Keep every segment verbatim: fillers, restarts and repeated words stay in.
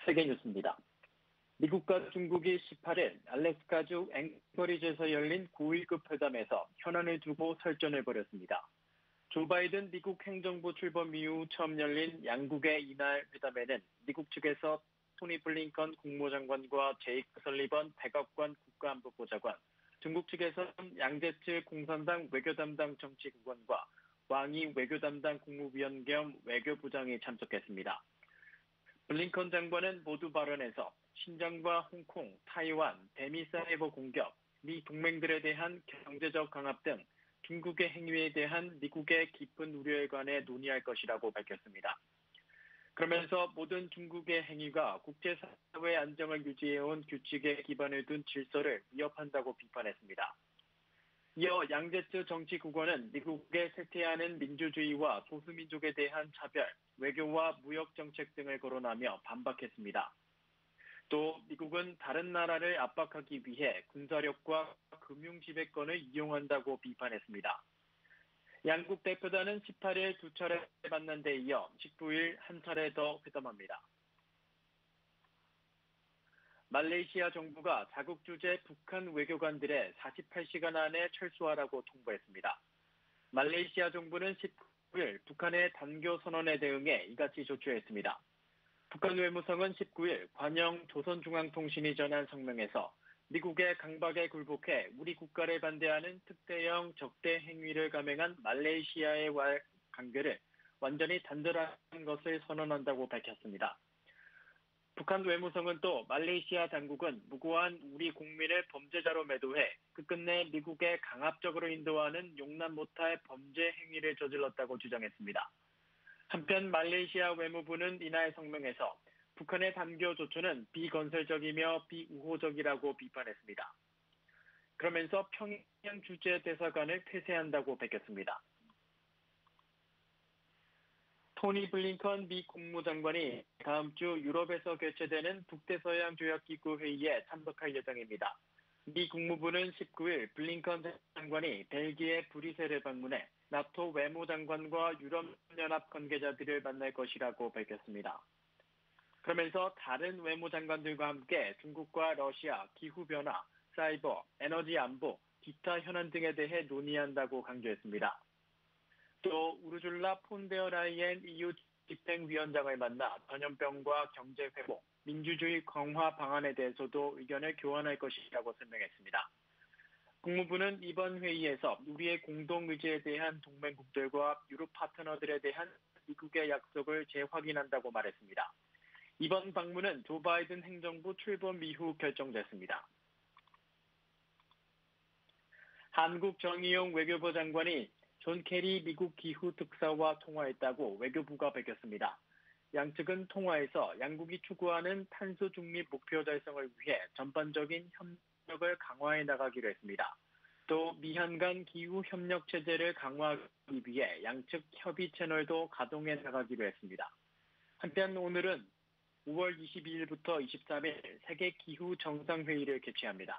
세계 뉴스입니다. 미국과 중국이 십팔 일 알래스카주 앵커리지에서 열린 고위급 회담에서 현안을 두고 설전을 벌였습니다. 조 바이든 미국 행정부 출범 이후 처음 열린 양국의 이날 회담에는 미국 측에서 토니 블링컨 국무장관과 제이크 설리번 백악관 국가안보보좌관, 중국 측에서는 양제츠 공산당 외교담당 정치국원과 왕이 외교담당 국무위원 겸 외교부장이 참석했습니다. 블링컨 장관은 모두 발언에서 신장과 홍콩, 타이완, 대미 사이버 공격, 미 동맹들에 대한 경제적 강압 등 중국의 행위에 대한 미국의 깊은 우려에 관해 논의할 것이라고 밝혔습니다. 그러면서 모든 중국의 행위가 국제사회 안정을 유지해온 규칙에 기반을 둔 질서를 위협한다고 비판했습니다. 이어 양제츠 정치국원은 미국의 쇠퇴하는 민주주의와 소수민족에 대한 차별, 외교와 무역 정책 등을 거론하며 반박했습니다. 또 미국은 다른 나라를 압박하기 위해 군사력과 금융 지배권을 이용한다고 비판했습니다. 양국 대표단은 십팔 일 두 차례 만난 데 이어 십구 일 한 차례 더 회담합니다. 말레이시아 정부가 자국 주재 북한 외교관들의 사십팔 시간 안에 철수하라고 통보했습니다. 말레이시아 정부는 십구 일 북한의 단교 선언에 대응해 이같이 조치했습니다. 북한 외무성은 십구 일 관영 조선중앙통신이 전한 성명에서 미국의 강박에 굴복해 우리 국가를 반대하는 특대형 적대 행위를 감행한 말레이시아의 관계를 완전히 단절한 것을 선언한다고 밝혔습니다. 북한 외무성은 또 말레이시아 당국은 무고한 우리 국민을 범죄자로 매도해 끝끝내 미국에 강압적으로 인도하는 용납 못할 범죄 행위를 저질렀다고 주장했습니다. 한편 말레이시아 외무부는 이날 성명에서 북한의 단교 조처는 비건설적이며 비우호적이라고 비판했습니다. 그러면서 평양 주재 대사관을 폐쇄한다고 밝혔습니다. 토니 블링컨 미 국무장관이 다음 주 유럽에서 개최되는 북대서양 조약기구 회의에 참석할 예정입니다. 미 국무부는 십구 일 블링컨 장관이 벨기에 브뤼셀을 방문해 나토 외무장관과 유럽연합 관계자들을 만날 것이라고 밝혔습니다. 그러면서 다른 외무장관들과 함께 중국과 러시아, 기후변화, 사이버, 에너지 안보, 기타 현안 등에 대해 논의한다고 강조했습니다. 또 우르줄라 폰데어 라이엔 이유 집행위원장을 만나 전염병과 경제회복, 민주주의 강화 방안에 대해서도 의견을 교환할 것이라고 설명했습니다. 국무부는 이번 회의에서 우리의 공동의지에 대한 동맹국들과 유럽 파트너들에 대한 미국의 약속을 재확인한다고 말했습니다. 이번 방문은 조 바이든 행정부 출범 이후 결정됐습니다. 한국 정의용 외교부 장관이 존 케리 미국 기후특사와 통화했다고 외교부가 밝혔습니다. 양측은 통화에서 양국이 추구하는 탄소 중립 목표 달성을 위해 전반적인 협력을 강화해 나가기로 했습니다. 또 미한 간 기후 협력 체제를 강화하기 위해 양측 협의 채널도 가동해 나가기로 했습니다. 한편 오늘은 오월 이십이일부터 이십삼일 세계 기후 정상회의를 개최합니다.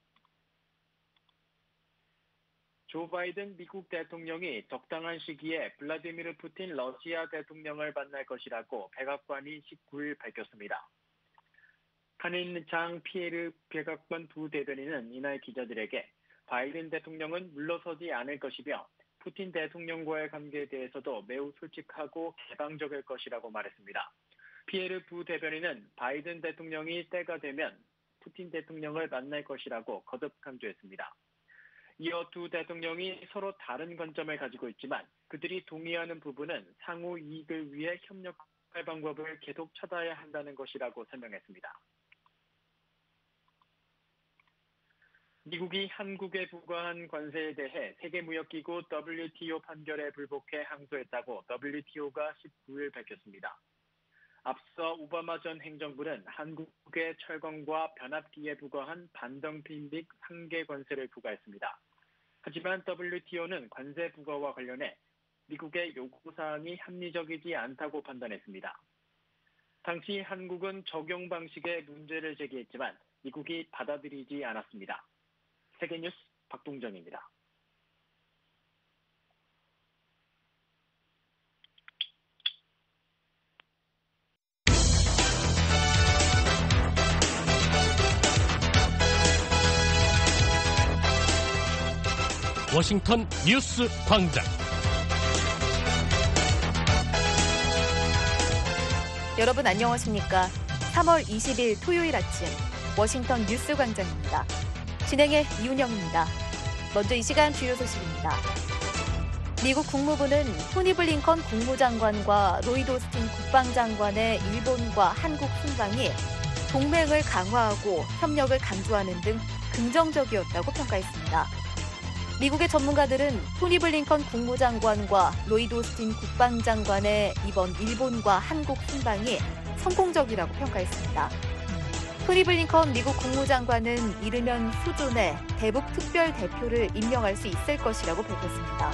조 바이든 미국 대통령이 적당한 시기에 블라디미르 푸틴 러시아 대통령을 만날 것이라고 백악관이 십구 일 밝혔습니다. 한인 장 피에르 백악관 부대변인은 이날 기자들에게 바이든 대통령은 물러서지 않을 것이며 푸틴 대통령과의 관계에 대해서도 매우 솔직하고 개방적일 것이라고 말했습니다. 피에르 부대변인은 바이든 대통령이 때가 되면 푸틴 대통령을 만날 것이라고 거듭 강조했습니다. 이어 두 대통령이 서로 다른 관점을 가지고 있지만 그들이 동의하는 부분은 상호 이익을 위해 협력할 방법을 계속 찾아야 한다는 것이라고 설명했습니다. 미국이 한국에 부과한 관세에 대해 세계무역기구 더블유티오 판결에 불복해 항소했다고 더블유티오가 십구 일 밝혔습니다. 앞서 오바마 전 행정부는 한국의 철강과 변압기에 부과한 반덤핑 및 상계 관세를 부과했습니다. 하지만 더블유티오는 관세 부과와 관련해 미국의 요구사항이 합리적이지 않다고 판단했습니다. 당시 한국은 적용 방식에 문제를 제기했지만 미국이 받아들이지 않았습니다. 세계뉴스 박동정입니다. 워싱턴 뉴스 광장. 여러분 안녕하십니까? 삼월 이십일 토요일 아침 워싱턴 뉴스 광장입니다. 진행의 이윤영입니다. 먼저 이 시간 주요 소식입니다. 미국 국무부는 토니 블링컨 국무장관과 로이드 오스틴 국방장관의 일본과 한국 순방이 동맹을 강화하고 협력을 강조하는 등 긍정적이었다고 평가했습니다. 미국의 전문가들은 토니 블링컨 국무장관과 로이드 오스틴 국방장관의 이번 일본과 한국 순방이 성공적이라고 평가했습니다. 토니 블링컨 미국 국무장관은 이르면 수준의 대북 특별 대표를 임명할 수 있을 것이라고 밝혔습니다.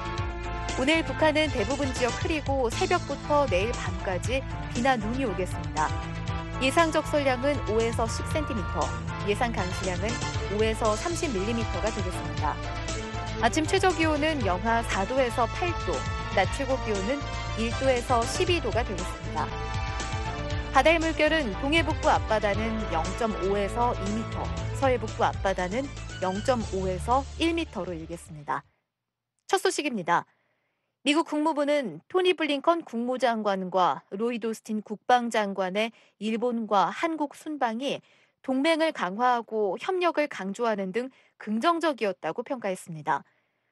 오늘 북한은 대부분 지역 흐리고 새벽부터 내일 밤까지 비나 눈이 오겠습니다. 예상 적설량은 오에서 십 센티미터, 예상 강수량은 오에서 삼십 밀리미터가 되겠습니다. 아침 최저기온은 영하 사 도에서 팔 도, 낮 최고기온은 일 도에서 십이 도가 되겠습니다. 바다의 물결은 동해북부 앞바다는 영 점 오에서 이 미터, 서해북부 앞바다는 영 점 오에서 일 미터로 일겠습니다. 첫 소식입니다. 미국 국무부는 토니 블링컨 국무장관과 로이드 오스틴 국방장관의 일본과 한국 순방이 동맹을 강화하고 협력을 강조하는 등 긍정적이었다고 평가했습니다.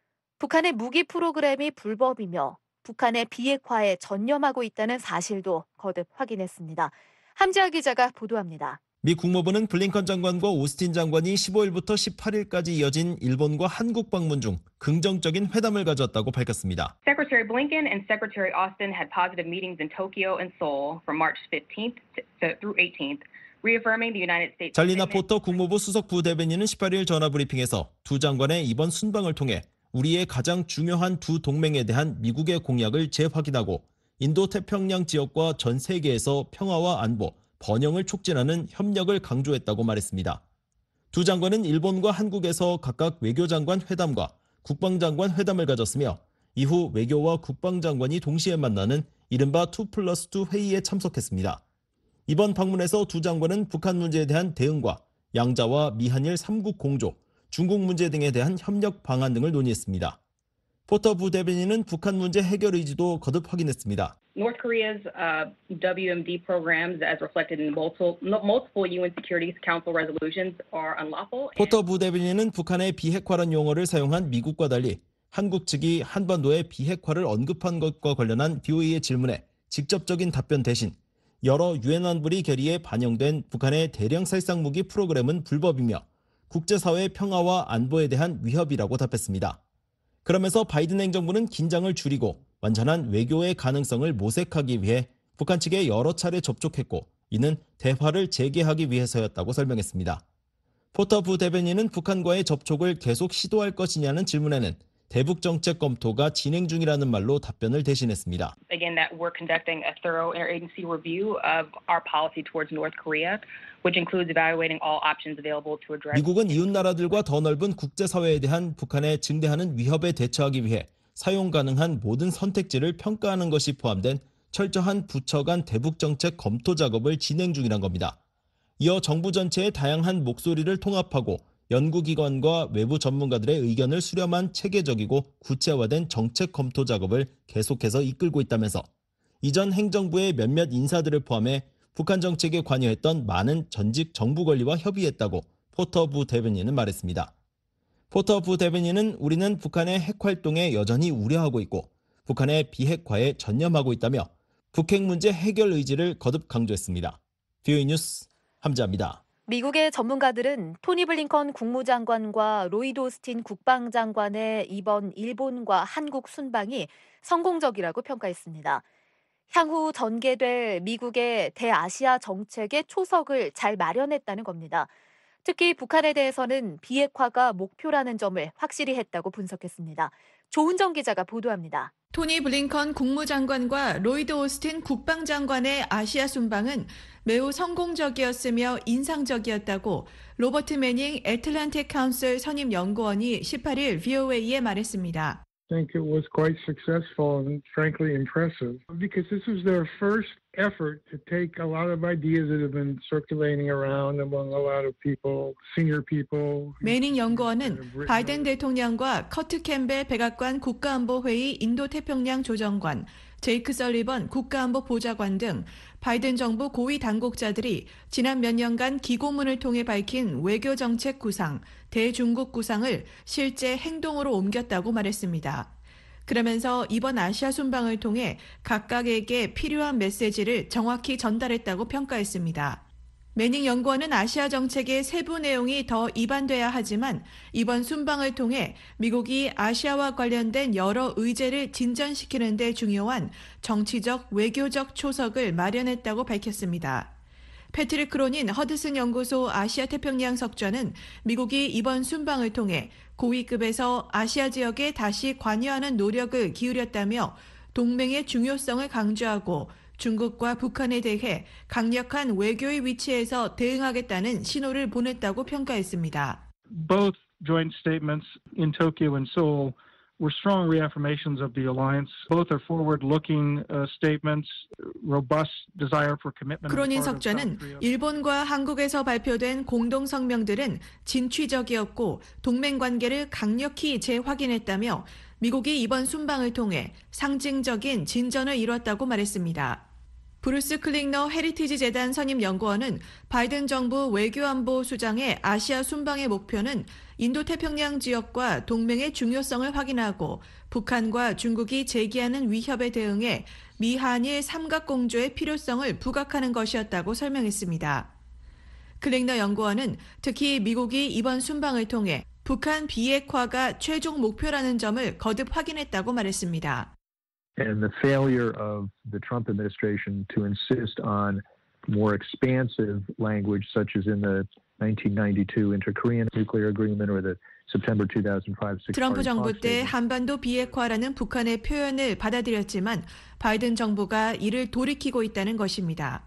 북한의 무기 프로그램이 불법이며 북한의 비핵화에 전념하고 있다는 사실도 거듭 확인했습니다. 함지아 기자가 보도합니다. 미 국무부는 블링컨 장관과 오스틴 장관이 십오일부터 십팔일까지 이어진 일본과 한국 방문 중 긍정적인 회담을 가졌다고 밝혔습니다. Secretary Blinken and Secretary Austin had positive meetings in Tokyo and Seoul from March fifteenth through eighteenth. Reaffirming the United States. 잘리나 포터 국무부 수석 부대변인은 십팔일 전화 브리핑에서 두 장관의 이번 순방을 통해 우리의 가장 중요한 두 동맹에 대한 미국의 공약을 재확인하고 인도 태평양 지역과 전 세계에서 평화와 안보, 번영을 촉진하는 협력을 강조했다고 말했습니다. 두 장관은 일본과 한국에서 각각 외교장관 회담과 국방장관 회담을 가졌으며 이후 외교와 국방장관이 동시에 만나는 이른바 투 플러스 투 회의에 참석했습니다. 이번 방문에서 두 장관은 북한 문제에 대한 대응과 양자와 미한일 삼국 공조, 중국 문제 등에 대한 협력 방안 등을 논의했습니다. 포터 부대변인은 북한 문제 해결 의지도 거듭 확인했습니다. North Korea's uh, W M D programs, as reflected in multiple, multiple U N Security Council resolutions, are unlawful. 포터 부대변인은 북한의 비핵화란 용어를 사용한 미국과 달리 한국 측이 한반도의 비핵화를 언급한 것과 관련한 브이오에이의 질문에 직접적인 답변 대신 여러 유엔 안보리 결의에 반영된 북한의 대량 살상 무기 프로그램은 불법이며 국제사회의 평화와 안보에 대한 위협이라고 답했습니다. 그러면서 바이든 행정부는 긴장을 줄이고 완전한 외교의 가능성을 모색하기 위해 북한 측에 여러 차례 접촉했고 이는 대화를 재개하기 위해서였다고 설명했습니다. 포터 부대변인은 북한과의 접촉을 계속 시도할 것이냐는 질문에는 대북 정책 검토가 진행 중이라는 말로 답변을 대신했습니다. Again, that we're conducting a thorough interagency review of our policy towards North Korea, which includes evaluating all options available to address. 미국은 이웃 나라들과 더 넓은 국제사회에 대한 북한의 증대하는 위협에 대처하기 위해 사용 가능한 모든 선택지를 평가하는 것이 포함된 철저한 부처 간 대북 정책 검토 작업을 진행 중이란 겁니다. 이어 정부 전체의 다양한 목소리를 통합하고 연구기관과 외부 전문가들의 의견을 수렴한 체계적이고 구체화된 정책 검토 작업을 계속해서 이끌고 있다면서 이전 행정부의 몇몇 인사들을 포함해 북한 정책에 관여했던 많은 전직 정부 관리와 협의했다고 포터 부대변인은 말했습니다. 포터 부대변인은 우리는 북한의 핵활동에 여전히 우려하고 있고 북한의 비핵화에 전념하고 있다며 북핵 문제 해결 의지를 거듭 강조했습니다. 브이오에이 뉴스 함지아입니다. 미국의 전문가들은 토니 블링컨 국무장관과 로이드 오스틴 국방장관의 이번 일본과 한국 순방이 성공적이라고 평가했습니다. 향후 전개될 미국의 대아시아 정책의 초석을 잘 마련했다는 겁니다. 특히 북한에 대해서는 비핵화가 목표라는 점을 확실히 했다고 분석했습니다. 조은정 기자가 보도합니다. 토니 블링컨 국무장관과 로이드 오스틴 국방장관의 아시아 순방은 매우 성공적이었으며 인상적이었다고 로버트 매닝 애틀랜틱 카운슬 선임 연구원이 십팔일 브이오에이에 말했습니다. think it was quite successful and frankly impressive because this was their first effort to take a lot of ideas that have been circulating around among a lot of people, senior people. 매닝 연구원은 바이든 대통령과 커트 캠벨 백악관 국가안보회의 인도태평양 조정관, 제이크 설리번 국가안보 보좌관 등 바이든 정부 고위 당국자들이 지난 몇 년간 기고문을 통해 밝힌 외교정책 구상, 대중국 구상을 실제 행동으로 옮겼다고 말했습니다. 그러면서 이번 아시아 순방을 통해 각각에게 필요한 메시지를 정확히 전달했다고 평가했습니다. 매닝 연구원은 아시아 정책의 세부 내용이 더 입안돼야 하지만 이번 순방을 통해 미국이 아시아와 관련된 여러 의제를 진전시키는 데 중요한 정치적, 외교적 초석을 마련했다고 밝혔습니다. 패트릭 크로닌 허드슨 연구소 아시아 태평양 석좌는 미국이 이번 순방을 통해 고위급에서 아시아 지역에 다시 관여하는 노력을 기울였다며 동맹의 중요성을 강조하고 중국과 북한에 대해 강력한 외교의 위치에서 대응하겠다는 신호를 보냈다고 평가했습니다. Both joint statements in Tokyo and Seoul were strong reaffirmations of the alliance. Both are forward-looking uh, statements, robust desire for commitment. 크로닌 석좌는 일본과 한국에서 발표된 공동 성명들은 진취적이었고 동맹 관계를 강력히 재확인했다며 미국이 이번 순방을 통해 상징적인 진전을 이뤘다고 말했습니다. 브루스 클링너 헤리티지 재단 선임 연구원은 바이든 정부 외교안보 수장의 아시아 순방의 목표는 인도태평양 지역과 동맹의 중요성을 확인하고 북한과 중국이 제기하는 위협에 대응해 미한일 삼각공조의 필요성을 부각하는 것이었다고 설명했습니다. 클링너 연구원은 특히 미국이 이번 순방을 통해 북한 비핵화가 최종 목표라는 점을 거듭 확인했다고 말했습니다. And the failure of the Trump administration to insist on more expansive language, such as in the nineteen ninety-two Inter-Korean Nuclear Agreement or the September two thousand five six. 트럼프 정부 때 한반도 비핵화라는 북한의 표현을 받아들였지만 바이든 정부가 이를 돌이키고 있다는 것입니다.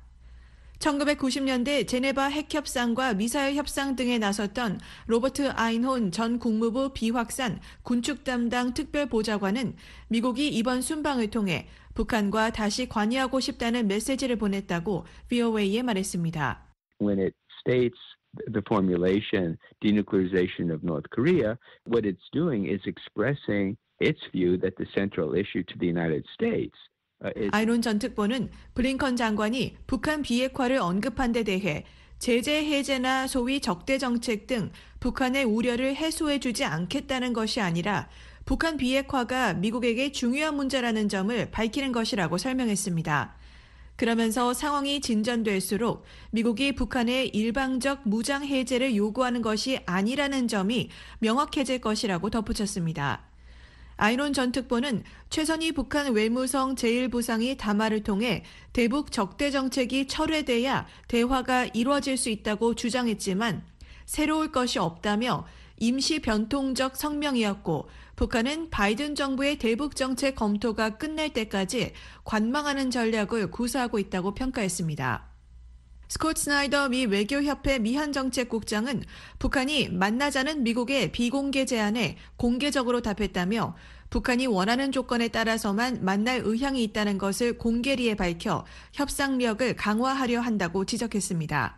천구백구십 년대 제네바 핵협상과 미사일 협상 등에 나섰던 로버트 아인혼 전 국무부 비확산 군축 담당 특별보좌관은 미국이 이번 순방을 통해 북한과 다시 관여하고 싶다는 메시지를 보냈다고 브이오에이에 말했습니다. When it states the formulation denuclearization of North Korea, what it's doing is expressing its view that the central issue to the United States 아이론 전 특보는 블링컨 장관이 북한 비핵화를 언급한 데 대해 제재 해제나 소위 적대 정책 등 북한의 우려를 해소해주지 않겠다는 것이 아니라 북한 비핵화가 미국에게 중요한 문제라는 점을 밝히는 것이라고 설명했습니다. 그러면서 상황이 진전될수록 미국이 북한의 일방적 무장 해제를 요구하는 것이 아니라는 점이 명확해질 것이라고 덧붙였습니다. 아이론 전 특보는 최선희 북한 외무성 제일 부상이 담화를 통해 대북 적대 정책이 철회돼야 대화가 이루어질 수 있다고 주장했지만 새로울 것이 없다며 임시 변통적 성명이었고 북한은 바이든 정부의 대북 정책 검토가 끝날 때까지 관망하는 전략을 구사하고 있다고 평가했습니다. 스콧 스나이더 미 외교협회 미한정책국장은 북한이 만나자는 미국의 비공개 제안에 공개적으로 답했다며 북한이 원하는 조건에 따라서만 만날 의향이 있다는 것을 공개리에 밝혀 협상력을 강화하려 한다고 지적했습니다.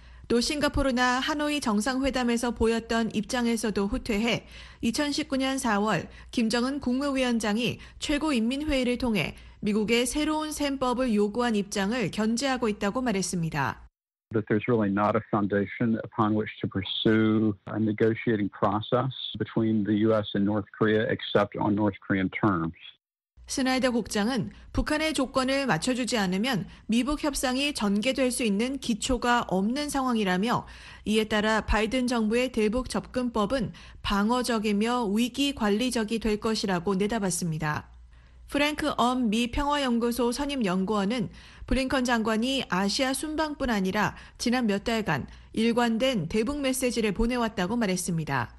또 싱가포르나 하노이 정상회담에서 보였던 입장에서도 후퇴해 이천십구 년 사월 김정은 국무위원장이 최고인민회의를 통해 미국의 새로운 셈법을 요구한 입장을 견제하고 있다고 말했습니다. That there's really not a foundation upon which to pursue a negotiating process between the U S and North Korea except on North Korean terms. 스나이더 국장은 북한의 조건을 맞춰주지 않으면 미북 협상이 전개될 수 있는 기초가 없는 상황이라며 이에 따라 바이든 정부의 대북 접근법은 방어적이며 위기 관리적이 될 것이라고 내다봤습니다. 프랭크 엄 미 평화연구소 선임 연구원은 블링컨 장관이 아시아 순방뿐 아니라 지난 몇 달간 일관된 대북 메시지를 보내왔다고 말했습니다.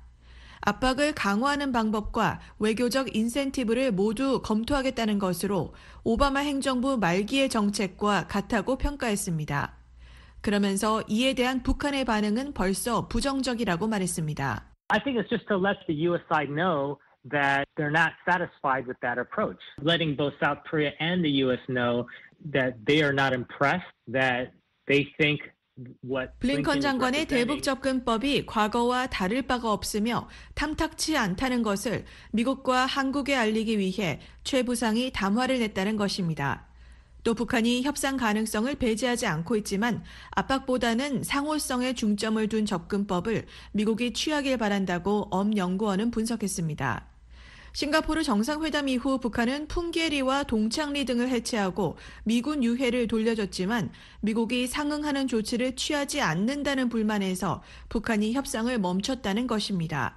압박을 강화하는 방법과 외교적 인센티브를 모두 검토하겠다는 것으로 오바마 행정부 말기의 정책과 같다고 평가했습니다. 그러면서 이에 대한 북한의 반응은 벌써 부정적이라고 말했습니다. I think it's just to let the U S side know that they're not satisfied with that approach, letting both South Korea and the U S know that they are not impressed, that they think what 블링컨 장관의 대북 접근법이 과거와 다를 바가 없으며 탐탁치 않다는 것을 미국과 한국에 알리기 위해 최 부상이 담화를 냈다는 것입니다. 또 북한이 협상 가능성을 배제하지 않고 있지만 압박보다는 상호성에 중점을 둔 접근법을 미국이 취하길 바란다고 엄 연구원은 분석했습니다. 싱가포르 정상회담 이후 북한은 풍계리와 동창리 등을 해체하고 미군 유해를 돌려줬지만 미국이 상응하는 조치를 취하지 않는다는 불만에서 북한이 협상을 멈췄다는 것입니다.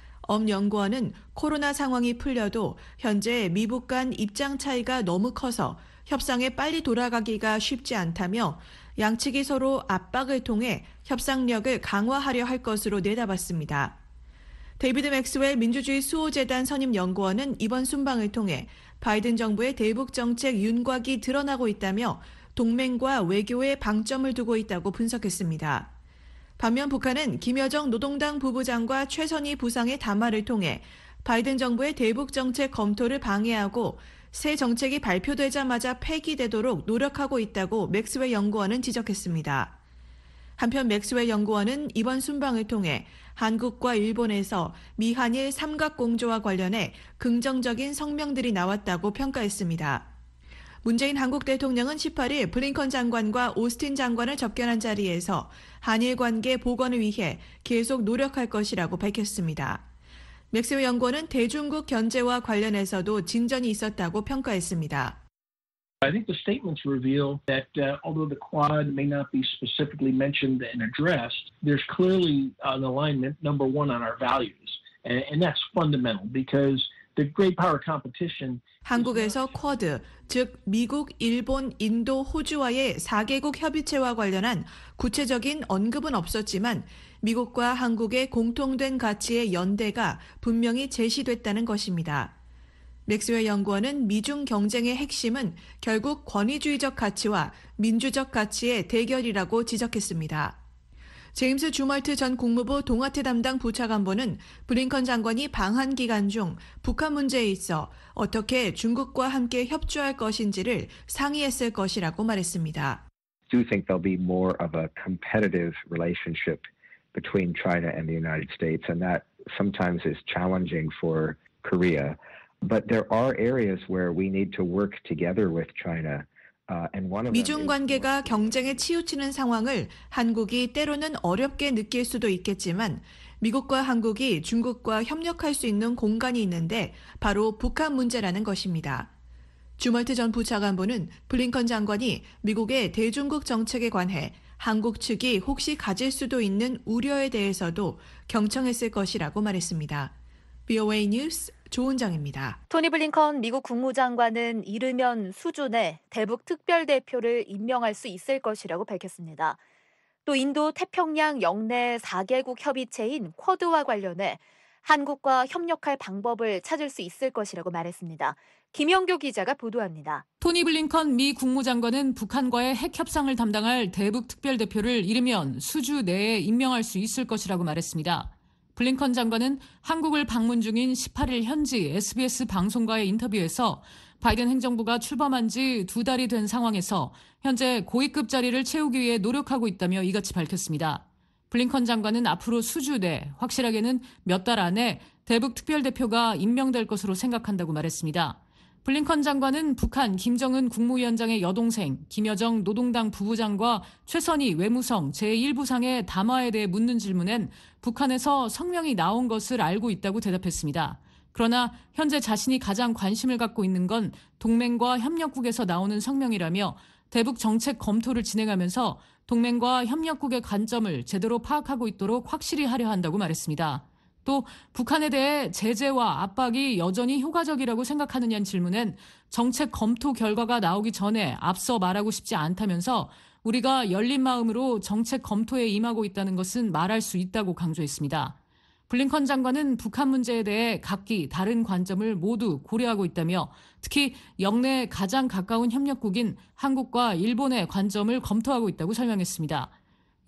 엄 연구원은 코로나 상황이 풀려도 현재 미북 간 입장 차이가 너무 커서 협상에 빨리 돌아가기가 쉽지 않다며 양측이 서로 압박을 통해 협상력을 강화하려 할 것으로 내다봤습니다. 데이비드 맥스웰 민주주의 수호재단 선임연구원은 이번 순방을 통해 바이든 정부의 대북 정책 윤곽이 드러나고 있다며 동맹과 외교에 방점을 두고 있다고 분석했습니다. 반면 북한은 김여정 노동당 부부장과 최선희 부상의 담화를 통해 바이든 정부의 대북 정책 검토를 방해하고 새 정책이 발표되자마자 폐기되도록 노력하고 있다고 맥스웰 연구원은 지적했습니다. 한편 맥스웰 연구원은 이번 순방을 통해 한국과 일본에서 미한일 삼각공조와 관련해 긍정적인 성명들이 나왔다고 평가했습니다. 문재인 한국 대통령은 십팔 일 블링컨 장관과 오스틴 장관을 접견한 자리에서 한일 관계 복원을 위해 계속 노력할 것이라고 밝혔습니다. 맥스웰 연구원은 대중국 견제와 관련해서도 진전이 있었다고 평가했습니다. I think the statements reveal that uh, although the Quad may not be specifically mentioned and addressed, there's clearly an alignment, number one, on our values. And, and that's fundamental because the great power competition. 한국에서 쿼드, 즉 미국, 일본, 인도, 호주와의 사 개국 협의체와 관련한 구체적인 언급은 없었지만 미국과 한국의 공통된 가치의 연대가 분명히 제시됐다는 것입니다. 맥스웰 연구원은 미중 경쟁의 핵심은 결국 권위주의적 가치와 민주적 가치의 대결이라고 지적했습니다. 제임스 주멀트 전 국무부 동아태 담당 부차관보는 블링컨 장관이 방한 기간 중 북한 문제에 있어 어떻게 중국과 함께 협조할 것인지를 상의했을 것이라고 말했습니다. I do think there'll be more of a competitive relationship between China and the United States, and that sometimes is challenging for Korea. But there are areas where we need to work together with China. Uh, and one of 미중 them 관계가 경쟁에 치우치는 상황을 한국이 때로는 어렵게 느낄 수도 있겠지만 미국과 한국이 중국과 협력할 수 있는 공간이 있는데 바로 북한 문제라는 것입니다. 주멀트 전 부차관보는 블링컨 장관이 미국의 대중국 정책에 관해 한국 측이 혹시 가질 수도 있는 우려에 대해서도 경청했을 것이라고 말했습니다. 브이오에이 뉴스 조은정입니다. 토니 블링컨 미국 국무장관은 이르면 수준의 대북 특별대표를 임명할 수 있을 것이라고 밝혔습니다. 또 인도 태평양 영내 사 개국 협의체인 쿼드와 관련해 한국과 협력할 방법을 찾을 수 있을 것이라고 말했습니다. 김영교 기자가 보도합니다. 토니 블링컨 미 국무장관은 북한과의 핵 협상을 담당할 대북 특별대표를 이르면 수주 내에 임명할 수 있을 것이라고 말했습니다. 블링컨 장관은 한국을 방문 중인 십팔 일 현지 에스비에스 방송과의 인터뷰에서 바이든 행정부가 출범한 지 두 달이 된 상황에서 현재 고위급 자리를 채우기 위해 노력하고 있다며 이같이 밝혔습니다. 블링컨 장관은 앞으로 수주 내, 확실하게는 몇 달 안에 대북 특별대표가 임명될 것으로 생각한다고 말했습니다. 블링컨 장관은 북한 김정은 국무위원장의 여동생 김여정 노동당 부부장과 최선희 외무성 제일 부상의 담화에 대해 묻는 질문엔 북한에서 성명이 나온 것을 알고 있다고 대답했습니다. 그러나 현재 자신이 가장 관심을 갖고 있는 건 동맹과 협력국에서 나오는 성명이라며 대북 정책 검토를 진행하면서 동맹과 협력국의 관점을 제대로 파악하고 있도록 확실히 하려 한다고 말했습니다. 또 북한에 대해 제재와 압박이 여전히 효과적이라고 생각하느냐는 질문엔 정책 검토 결과가 나오기 전에 앞서 말하고 싶지 않다면서 우리가 열린 마음으로 정책 검토에 임하고 있다는 것은 말할 수 있다고 강조했습니다. 블링컨 장관은 북한 문제에 대해 각기 다른 관점을 모두 고려하고 있다며 특히 영내에 가장 가까운 협력국인 한국과 일본의 관점을 검토하고 있다고 설명했습니다.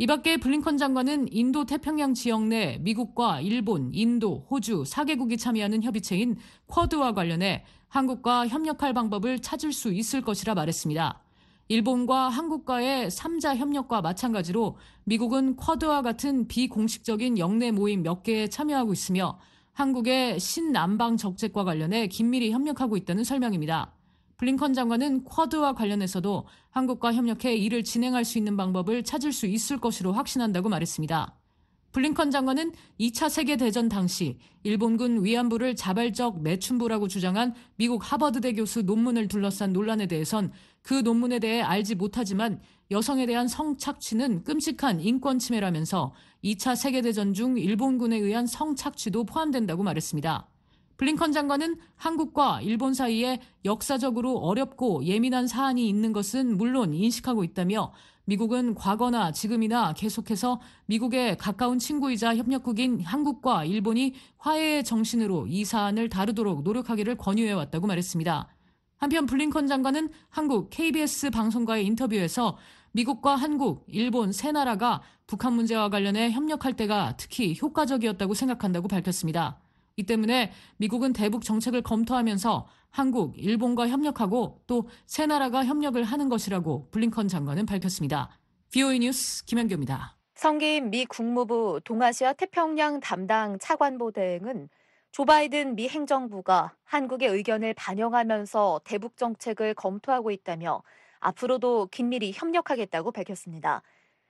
이 밖에 블링컨 장관은 인도 태평양 지역 내 미국과 일본, 인도, 호주 사 개국이 참여하는 협의체인 쿼드와 관련해 한국과 협력할 방법을 찾을 수 있을 것이라 말했습니다. 일본과 한국과의 삼자 협력과 마찬가지로 미국은 쿼드와 같은 비공식적인 영내 모임 몇 개에 참여하고 있으며 한국의 신남방 정책과 관련해 긴밀히 협력하고 있다는 설명입니다. 블링컨 장관은 쿼드와 관련해서도 한국과 협력해 일을 진행할 수 있는 방법을 찾을 수 있을 것으로 확신한다고 말했습니다. 블링컨 장관은 이 차 세계대전 당시 일본군 위안부를 자발적 매춘부라고 주장한 미국 하버드대 교수 논문을 둘러싼 논란에 대해선 그 논문에 대해 알지 못하지만 여성에 대한 성착취는 끔찍한 인권 침해라면서 이 차 세계대전 중 일본군에 의한 성착취도 포함된다고 말했습니다. 블링컨 장관은 한국과 일본 사이에 역사적으로 어렵고 예민한 사안이 있는 것은 물론 인식하고 있다며 미국은 과거나 지금이나 계속해서 미국의 가까운 친구이자 협력국인 한국과 일본이 화해의 정신으로 이 사안을 다루도록 노력하기를 권유해왔다고 말했습니다. 한편 블링컨 장관은 한국 케이비에스 방송과의 인터뷰에서 미국과 한국, 일본 세 나라가 북한 문제와 관련해 협력할 때가 특히 효과적이었다고 생각한다고 밝혔습니다. 이 때문에 미국은 대북 정책을 검토하면서 한국, 일본과 협력하고 또 세 나라가 협력을 하는 것이라고 블링컨 장관은 밝혔습니다. 브이오에이 뉴스 김현규입니다. 성김 미 국무부 동아시아 태평양 담당 차관보 대행은 조 바이든 미 행정부가 한국의 의견을 반영하면서 대북 정책을 검토하고 있다며 앞으로도 긴밀히 협력하겠다고 밝혔습니다.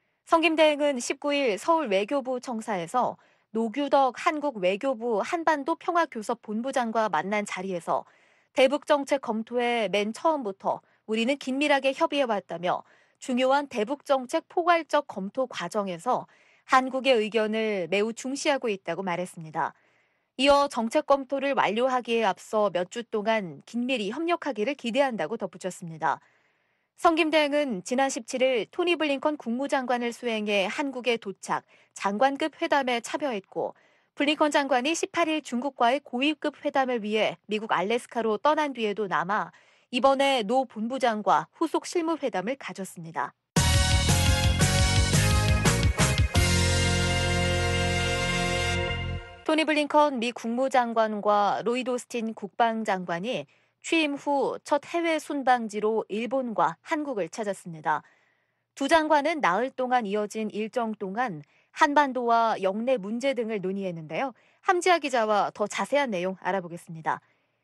성김 대행은 십구 일 서울 외교부 청사에서 노규덕 한국 외교부 한반도 평화교섭본부장과 만난 자리에서 대북 정책 검토에 맨 처음부터 우리는 긴밀하게 협의해왔다며 중요한 대북 정책 포괄적 검토 과정에서 한국의 의견을 매우 중시하고 있다고 말했습니다. 이어 정책 검토를 완료하기에 앞서 몇 주 동안 긴밀히 협력하기를 기대한다고 덧붙였습니다. 성김 대행은 지난 십칠 일 토니 블링컨 국무장관을 수행해 한국에 도착, 장관급 회담에 참여했고 블링컨 장관이 십팔 일 중국과의 고위급 회담을 위해 미국 알래스카로 떠난 뒤에도 남아 이번에 노 본부장과 후속 실무회담을 가졌습니다. 토니 블링컨 미 국무장관과 로이드 오스틴 국방장관이 취임 후 첫 해외 순방지로 일본과 한국을 찾았습니다. 두 장관은 나흘 동안 이어진 일정 동안 한반도와 영내 문제 등을 논의했는데요. 함지아 기자와 더 자세한 내용 알아보겠습니다.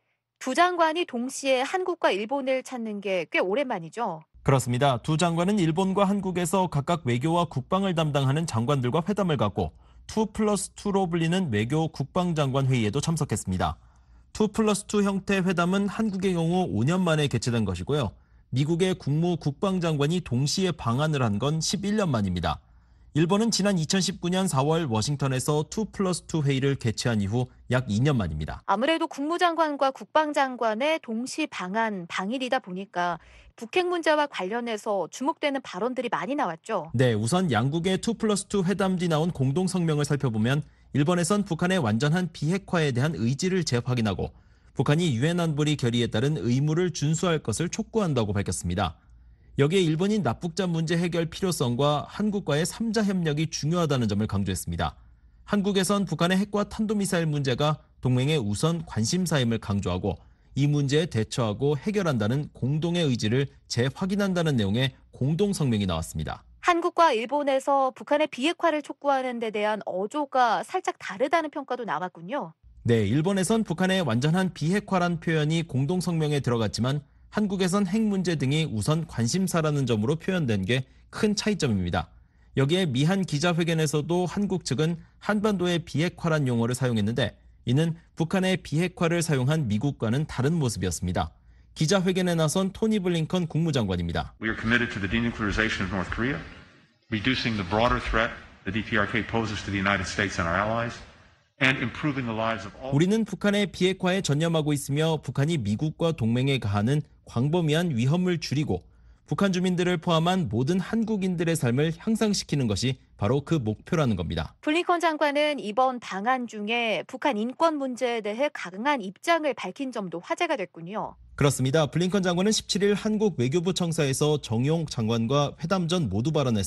두 장관이 동시에 한국과 일본을 찾는 게 꽤 오랜만이죠. 그렇습니다. 두 장관은 일본과 한국에서 각각 외교와 국방을 담당하는 장관들과 회담을 갖고 투 플러스 투로 불리는 외교 국방장관 회의에도 참석했습니다. 투 플러스 투 형태 회담은 한국의 경우 오 년 만에 개최된 것이고요. 미국의 국무 국방장관이 동시에 방한을 한 건 십일 년 만입니다. 일본은 지난 이천십구 년 사월 워싱턴에서 투 플러스 투 회의를 개최한 이후 약 이 년 만입니다. 아무래도 국무장관과 국방장관의 동시 방한, 방일이다 보니까 북핵 문제와 관련해서 주목되는 발언들이 많이 나왔죠. 네, 우선 양국의 투 플러스 투 회담 뒤 나온 공동 성명을 살펴보면 일본에선 북한의 완전한 비핵화에 대한 의지를 재확인하고 북한이 유엔 안보리 결의에 따른 의무를 준수할 것을 촉구한다고 밝혔습니다. 여기에 일본인 납북자 문제 해결 필요성과 한국과의 삼자 협력이 중요하다는 점을 강조했습니다. 한국에선 북한의 핵과 탄도미사일 문제가 동맹의 우선 관심사임을 강조하고 이 문제에 대처하고 해결한다는 공동의 의지를 재확인한다는 내용의 공동 성명이 나왔습니다. 한국과 일본에서 북한의 비핵화를 촉구하는 데 대한 어조가 살짝 다르다는 평가도 나왔군요. 네, 일본에선 북한의 완전한 비핵화란 표현이 공동 성명에 들어갔지만 한국에선 핵 문제 등이 우선 관심사라는 점으로 표현된 게 큰 차이점입니다. 여기에 미한 기자회견에서도 한국 측은 한반도의 비핵화란 용어를 사용했는데 이는 북한의 비핵화를 사용한 미국과는 다른 모습이었습니다. 기자회견에 나선 토니 블링컨 국무장관입니다. We are committed to the denuclearization of North Korea, reducing the broader threat the D P R K poses to the United States and our allies, and improving the lives of all. 우리는 북한의 비핵화에 전념하고 있으며 북한이 미국과 동맹에 가하는 광범위한 위험을 줄이고 북한 주민들을 포함한 모든 한국인들의 삶을 향상시키는 것이 바로 그 목표라는 겁니다. 블링컨 장관은 이번 방한 중에 북한 인권 문제에 대해 강한 입장을 밝힌 점도 화제가 됐군요. 그렇습니다. 블링컨 장관은 십칠 일 한국 외교부 청사에서 정용 장관과 회담 전 모두 발언해서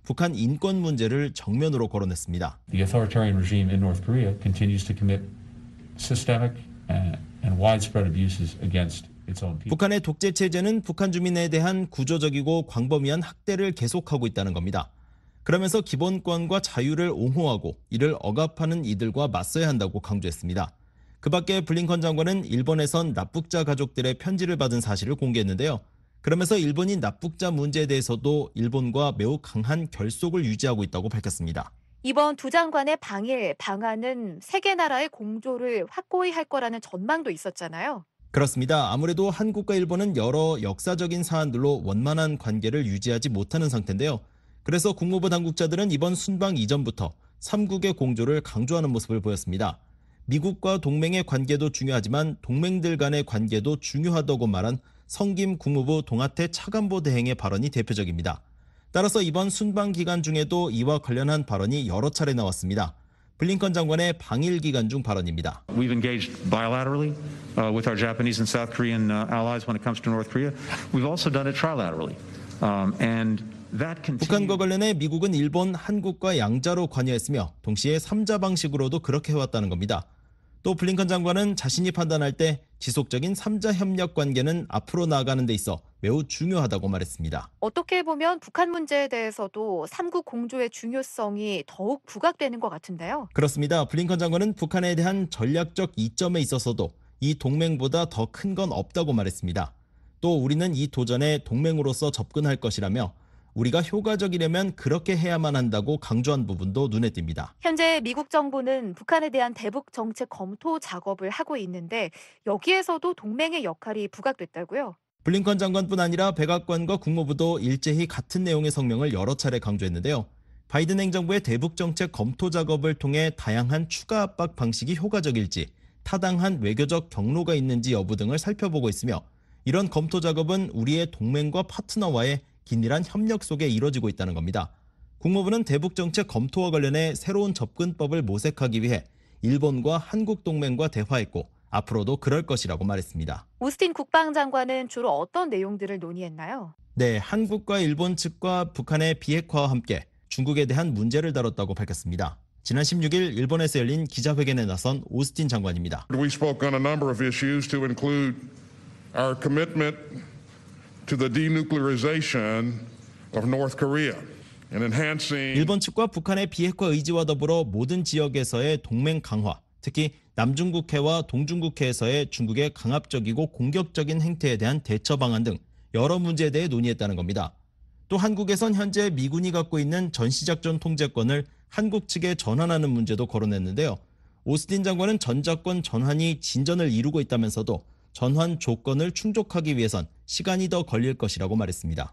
북한 인권 문제를 정면으로 거론했습니다. The authoritarian regime in North Korea continues to commit systemic and widespread abuses against its own people. 북한의 독재 체제는 북한 주민에 대한 구조적이고 광범위한 학대를 계속하고 있다는 겁니다. 그러면서 기본권과 자유를 옹호하고 이를 억압하는 이들과 맞서야 한다고 강조했습니다. 그 밖에 블링컨 장관은 일본에선 납북자 가족들의 편지를 받은 사실을 공개했는데요. 그러면서 일본인 납북자 문제에 대해서도 일본과 매우 강한 결속을 유지하고 있다고 밝혔습니다. 이번 두 장관의 방일, 방한은 세 개 나라의 공조를 확고히 할 거라는 전망도 있었잖아요. 그렇습니다. 아무래도 한국과 일본은 여러 역사적인 사안들로 원만한 관계를 유지하지 못하는 상태인데요. 그래서 국무부 당국자들은 이번 순방 이전부터 삼국의 공조를 강조하는 모습을 보였습니다. 미국과 동맹의 관계도 중요하지만 동맹들 간의 관계도 중요하다고 말한 성김 국무부 동아태 차관보 대행의 발언이 대표적입니다. 따라서 이번 순방 기간 중에도 이와 관련한 발언이 여러 차례 나왔습니다. 블링컨 장관의 방일 기간 중 발언입니다. We've engaged bilaterally uh, with our Japanese and South Korean uh, allies when it comes to North Korea. We've also done it trilaterally. Um, and that continues... 북한과 관련해 미국은 일본, 한국과 양자로 관여했으며 동시에 삼자 방식으로도 그렇게 해왔다는 겁니다. 또 블링컨 장관은 자신이 판단할 때 지속적인 삼자 협력 관계는 앞으로 나아가는 데 있어 매우 중요하다고 말했습니다. 어떻게 보면 북한 문제에 대해서도 삼국 공조의 중요성이 더욱 부각되는 것 같은데요. 그렇습니다. 블링컨 장관은 북한에 대한 전략적 이점에 있어서도 이 동맹보다 더 큰 건 없다고 말했습니다. 또 우리는 이 도전에 동맹으로서 접근할 것이라며 우리가 효과적이려면 그렇게 해야만 한다고 강조한 부분도 눈에 띕니다. 현재 미국 정부는 북한에 대한 대북 정책 검토 작업을 하고 있는데 여기에서도 동맹의 역할이 부각됐다고요? 블링컨 장관뿐 아니라 백악관과 국무부도 일제히 같은 내용의 성명을 여러 차례 강조했는데요. 바이든 행정부의 대북 정책 검토 작업을 통해 다양한 추가 압박 방식이 효과적일지, 타당한 외교적 경로가 있는지 여부 등을 살펴보고 있으며 이런 검토 작업은 우리의 동맹과 파트너와의 긴밀한 협력 속에 이뤄지고 있다는 겁니다. 국무부는 대북 정책 검토와 관련해 새로운 접근법을 모색하기 위해 일본과 한국 동맹과 대화했고 앞으로도 그럴 것이라고 말했습니다. 오스틴 국방장관은 주로 어떤 내용들을 논의했나요? 네, 한국과 일본 측과 북한의 비핵화와 함께 중국에 대한 문제를 다뤘다고 밝혔습니다. 지난 십육 일 일본에서 열린 기자회견에 나선 오스틴 장관입니다. We spoke on a number of issues to include our commitment to the denuclearization of North Korea and enhancing 일본 측과 북한의 비핵화 의지와 더불어 모든 지역에서의 동맹 강화, 특히 남중국해와 동중국해에서의 중국의 강압적이고 공격적인 행태에 대한 대처 방안 등 여러 문제에 대해 논의했다는 겁니다. 또 한국에선 현재 미군이 갖고 있는 전시작전 통제권을 한국 측에 전환하는 문제도 거론했는데요. 오스틴 장관은 전작권 전환이 진전을 이루고 있다면서도 전환 조건을 충족하기 위해선 시간이 더 걸릴 것이라고 말했습니다.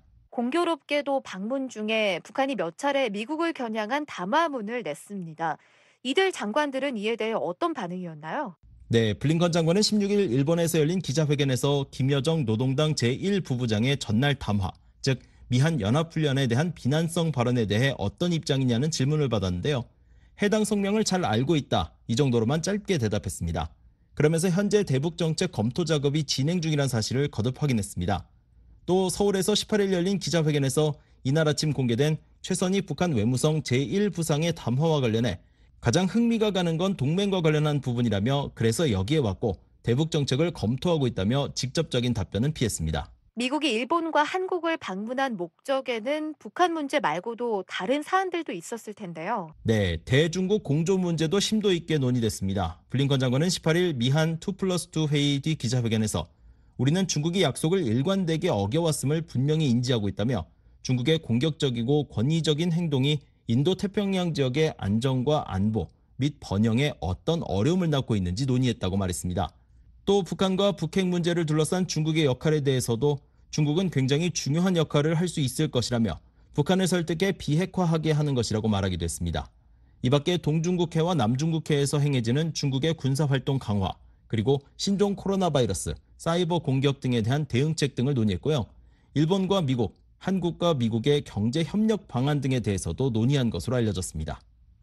공교롭게도 방문 중에 북한이 몇 차례 미국을 겨냥한 담화문을 냈습니다. 이들 장관들은 이에 대해 어떤 반응이었나요? 네, 블링컨 장관은 십육 일 일본에서 열린 기자회견에서 김여정 노동당 제일 부부장의 전날 담화, 즉 미한 연합훈련에 대한 비난성 발언에 대해 어떤 입장이냐는 질문을 받았는데요. 해당 성명을 잘 알고 있다, 이 정도로만 짧게 대답했습니다. 그러면서 현재 대북 정책 검토 작업이 진행 중이라는 사실을 거듭 확인했습니다. 또 서울에서 십팔 일 열린 기자회견에서 이날 아침 공개된 최선희 북한 외무성 제일 부상의 담화와 관련해 가장 흥미가 가는 건 동맹과 관련한 부분이라며 그래서 여기에 왔고 대북 정책을 검토하고 있다며 직접적인 답변은 피했습니다. 미국이 일본과 한국을 방문한 목적에는 북한 문제 말고도 다른 사안들도 있었을 텐데요. 네, 대중국 공조 문제도 심도 있게 논의됐습니다. 블링컨 장관은 십팔 일 미한 투 플러스 투 회의 뒤 기자회견에서 우리는 중국이 약속을 일관되게 어겨왔음을 분명히 인지하고 있다며 중국의 공격적이고 권위적인 행동이 인도 태평양 지역의 안정과 안보 및 번영에 어떤 어려움을 낳고 있는지 논의했다고 말했습니다. 또 북한과 북핵 문제를 둘러싼 중국의 역할에 대해서도 중국은 굉장히 중요한 역할을 할 수 있을 것이라며 북한을 설득해 비핵화하게 하는 것이라고 말하기도 했습니다. 이 밖에 동중국해와 남중국해에서 행해지는 중국의 군사활동 강화, 그리고 신종 코로나 바이러스, 사이버 공격 등에 대한 대응책 등을 논의했고요. 일본과 미국, 한국과 미국의 경제 협력 방안 등에 대해서도 논의한 것으로 알려졌습니다.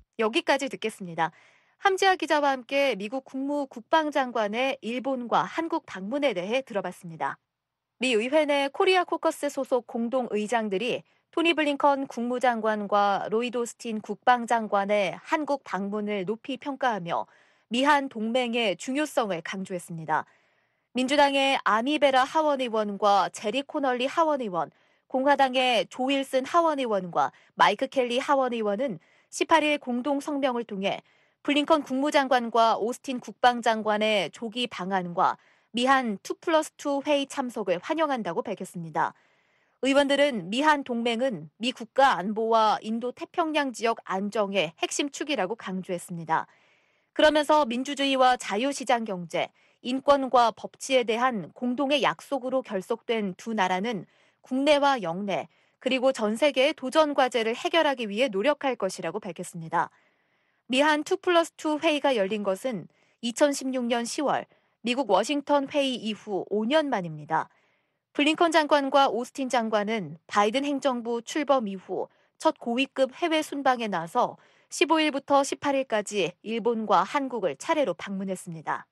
여기까지 듣겠습니다. 함지아 기자와 함께 미국 국무 국방장관의 일본과 한국 방문에 대해 들어봤습니다. 미 의회 내 코리아 코커스 소속 공동의장들이 토니 블링컨 국무장관과 로이드 오스틴 국방장관의 한국 방문을 높이 평가하며 미한 동맹의 중요성을 강조했습니다. 민주당의 아미베라 하원 의원과 제리 코널리 하원 의원, 공화당의 조 윌슨 하원 의원과 마이크 켈리 하원 의원은 십팔 일 공동 성명을 통해 블링컨 국무장관과 오스틴 국방장관의 조기 방한과 미한 투 플러스 투 회의 참석을 환영한다고 밝혔습니다. 의원들은 미한 동맹은 미 국가 안보와 인도 태평양 지역 안정의 핵심 축이라고 강조했습니다. 그러면서 민주주의와 자유시장 경제, 인권과 법치에 대한 공동의 약속으로 결속된 두 나라는 국내와 영내, 그리고 전 세계의 도전 과제를 해결하기 위해 노력할 것이라고 밝혔습니다. 미한 투 플러스 투 회의가 열린 것은 이천십육 년 시월 미국 워싱턴 회의 이후 오 년 만입니다. 블링컨 장관과 오스틴 장관은 바이든 행정부 출범 이후 첫 고위급 해외 순방에 나서 십오 일부터 십팔 일까지 일본과 한국을 차례로 방문했습니다.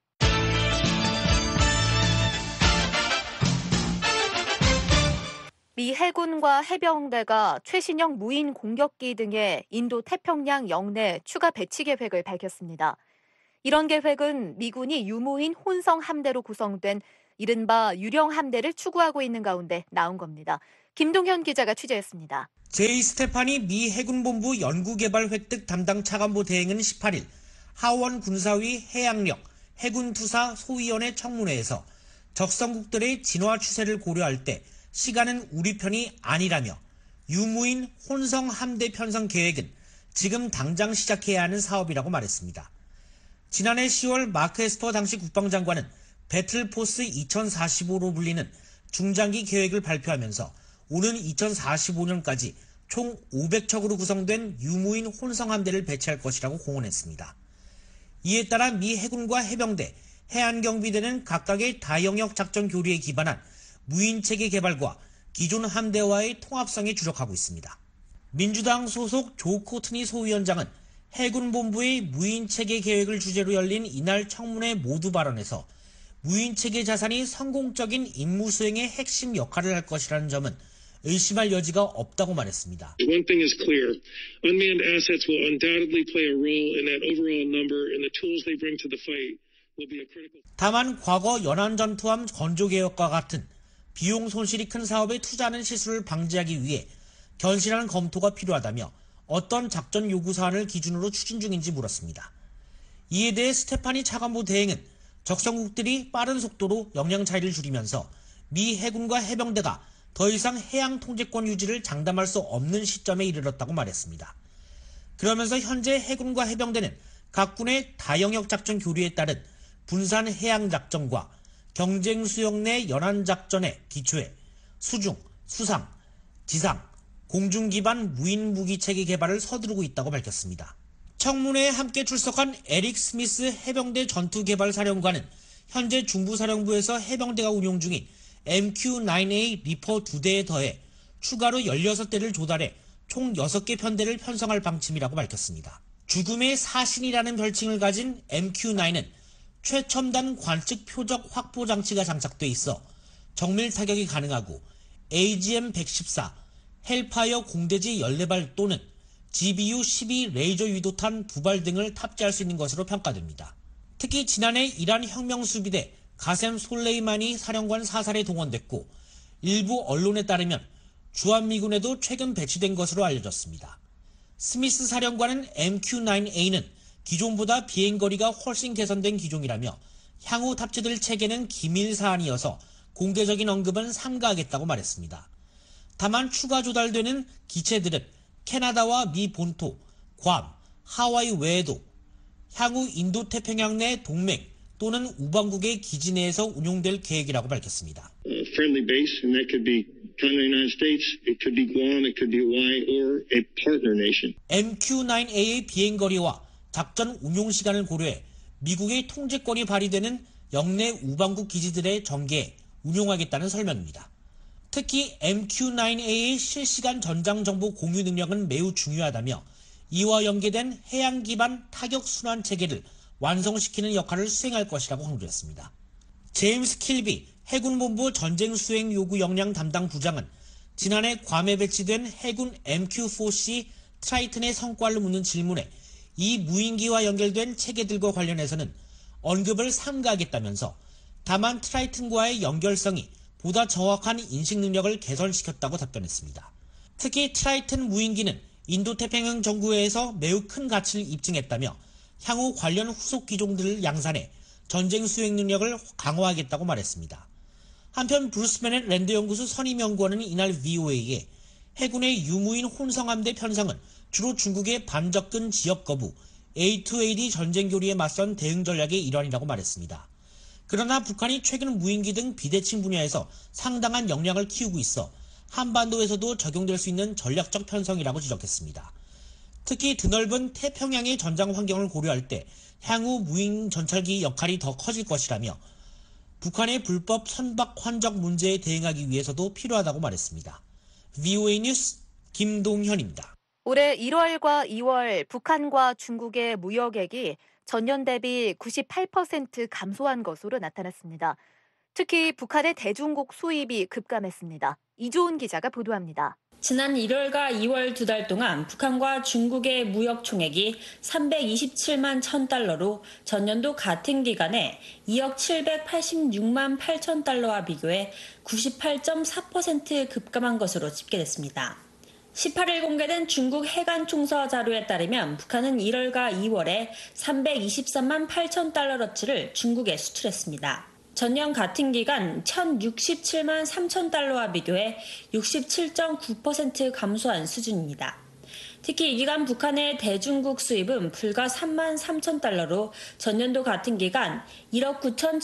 미 해군과 해병대가 최신형 무인 공격기 등의 인도 태평양 영내 추가 배치 계획을 밝혔습니다. 이런 계획은 미군이 유무인 혼성 함대로 구성된 이른바 유령 함대를 추구하고 있는 가운데 나온 겁니다. 김동현 기자가 취재했습니다. 제이 스테파니 미 해군본부 연구개발 획득 담당 차관보 대행은 십팔 일 하원 군사위 해양력 해군투사 소위원회 청문회에서 적성국들의 진화 추세를 고려할 때 시간은 우리 편이 아니라며 유무인 혼성 함대 편성 계획은 지금 당장 시작해야 하는 사업이라고 말했습니다. 지난해 시월 마크 에스퍼 당시 국방장관은 배틀포스 이천사십오로 불리는 중장기 계획을 발표하면서 오는 이천사십오 년까지 총 오백 척으로 구성된 유무인 혼성함대를 배치할 것이라고 공언했습니다. 이에 따라 미 해군과 해병대, 해안경비대는 각각의 다영역 작전 교류에 기반한 무인체계 개발과 기존 함대와의 통합성에 주력하고 있습니다. 민주당 소속 조 코트니 소위원장은 해군본부의 무인체계 계획을 주제로 열린 이날 청문회 모두 발언에서 무인체계 자산이 성공적인 임무 수행의 핵심 역할을 할 것이라는 점은 의심할 여지가 없다고 말했습니다. One thing is clear. Unmanned assets will undoubtedly play a role in that overall number, and the tools they bring to the fight will be a critical. 다만 과거 연안전투함 건조개혁과 같은 비용 손실이 큰 사업에 투자하는 실수를 방지하기 위해 견실한 검토가 필요하다며 어떤 작전 요구 사안을 기준으로 추진 중인지 물었습니다. 이에 대해 스테파니 차관보 대행은 적성국들이 빠른 속도로 역량 차이를 줄이면서 미 해군과 해병대가 더 이상 해양 통제권 유지를 장담할 수 없는 시점에 이르렀다고 말했습니다. 그러면서 현재 해군과 해병대는 각 군의 다영역 작전 교류에 따른 분산 해양 작전과 경쟁 수역 내 연안 작전에 기초해 수중, 수상, 지상, 공중 기반 무인 무기 체계 개발을 서두르고 있다고 밝혔습니다. 청문회에 함께 출석한 에릭 스미스 해병대 전투개발사령관은 현재 중부사령부에서 해병대가 운용 중인 엠큐 나인 에이 리퍼 두 대에 더해 추가로 열여섯 대를 조달해 총 여섯 개 편대를 편성할 방침이라고 밝혔습니다. 죽음의 사신이라는 별칭을 가진 엠큐 나인은 최첨단 관측 표적 확보 장치가 장착돼 있어 정밀 타격이 가능하고 에이지엠 백십사, 헬파이어 공대지 열네 발 또는 지비유 십이 레이저 유도탄 두 발 등을 탑재할 수 있는 것으로 평가됩니다. 특히 지난해 이란 혁명수비대 가셈 솔레이마니 사령관 사살에 동원됐고 일부 언론에 따르면 주한미군에도 최근 배치된 것으로 알려졌습니다. 스미스 사령관은 엠큐 나인 에이는 기존보다 비행거리가 훨씬 개선된 기종이라며 향후 탑재될 체계는 기밀 사안이어서 공개적인 언급은 삼가하겠다고 말했습니다. 다만 추가 조달되는 기체들은 캐나다와 미 본토, 괌, 하와이 외에도 향후 인도태평양 내 동맹 또는 우방국의 기지 내에서 운용될 계획이라고 밝혔습니다. A friendly base, and that could be kind of the United States, it could be Guam, it could be Hawaii, or a partner nation. 엠큐 나인 에이의 비행거리와 작전 운용 시간을 고려해 미국의 통제권이 발휘되는 영내 우방국 기지들의 전개에 운용하겠다는 설명입니다. 특히 엠큐 나인 에이의 실시간 전장 정보 공유 능력은 매우 중요하다며 이와 연계된 해양 기반 타격 순환 체계를 완성시키는 역할을 수행할 것이라고 강조했습니다. 제임스 킬비 해군본부 전쟁 수행 요구 역량 담당 부장은 지난해 괌에 배치된 해군 엠큐 사 씨 트라이튼의 성과를 묻는 질문에 이 무인기와 연결된 체계들과 관련해서는 언급을 삼가하겠다면서 다만 트라이튼과의 연결성이 보다 정확한 인식 능력을 개선시켰다고 답변했습니다. 특히 트라이튼 무인기는 인도태평양 정구회에서 매우 큰 가치를 입증했다며 향후 관련 후속 기종들을 양산해 전쟁 수행 능력을 강화하겠다고 말했습니다. 한편 브루스 베넷 랜드 연구소 선임 연구원은 이날 브이오에이에 해군의 유무인 혼성함대 편성은 주로 중국의 반접근 지역 거부, 에이 투 에이 디 전쟁 교리에 맞선 대응 전략의 일환이라고 말했습니다. 그러나 북한이 최근 무인기 등 비대칭 분야에서 상당한 역량을 키우고 있어 한반도에서도 적용될 수 있는 전략적 편성이라고 지적했습니다. 특히 드넓은 태평양의 전장 환경을 고려할 때 향후 무인 전철기 역할이 더 커질 것이라며 북한의 불법 선박 환적 문제에 대응하기 위해서도 필요하다고 말했습니다. 브이오에이 뉴스 김동현입니다. 올해 일월과 이월 북한과 중국의 무역액이 전년 대비 구십팔 퍼센트 감소한 것으로 나타났습니다. 특히 북한의 대중국 수입이 급감했습니다. 이조은 기자가 보도합니다. 지난 일월과 이월 두 달 동안 북한과 중국의 무역 총액이 삼백이십칠만 천 달러로 전년도 같은 기간에 이억 칠백팔십육만 팔천 달러와 비교해 구십팔 점 사 퍼센트 급감한 것으로 집계됐습니다. 십팔 일 공개된 중국 해관총서 자료에 따르면 북한은 일월과 이월에 삼백이십삼만 팔천 달러어치를 중국에 수출했습니다. 전년 같은 기간 천육십칠만 삼천 달러와 비교해 육십칠 점 구 퍼센트 감소한 수준입니다. 특히 이 기간 북한의 대중국 수입은 불과 삼만 삼천 달러로 전년도 같은 기간 일억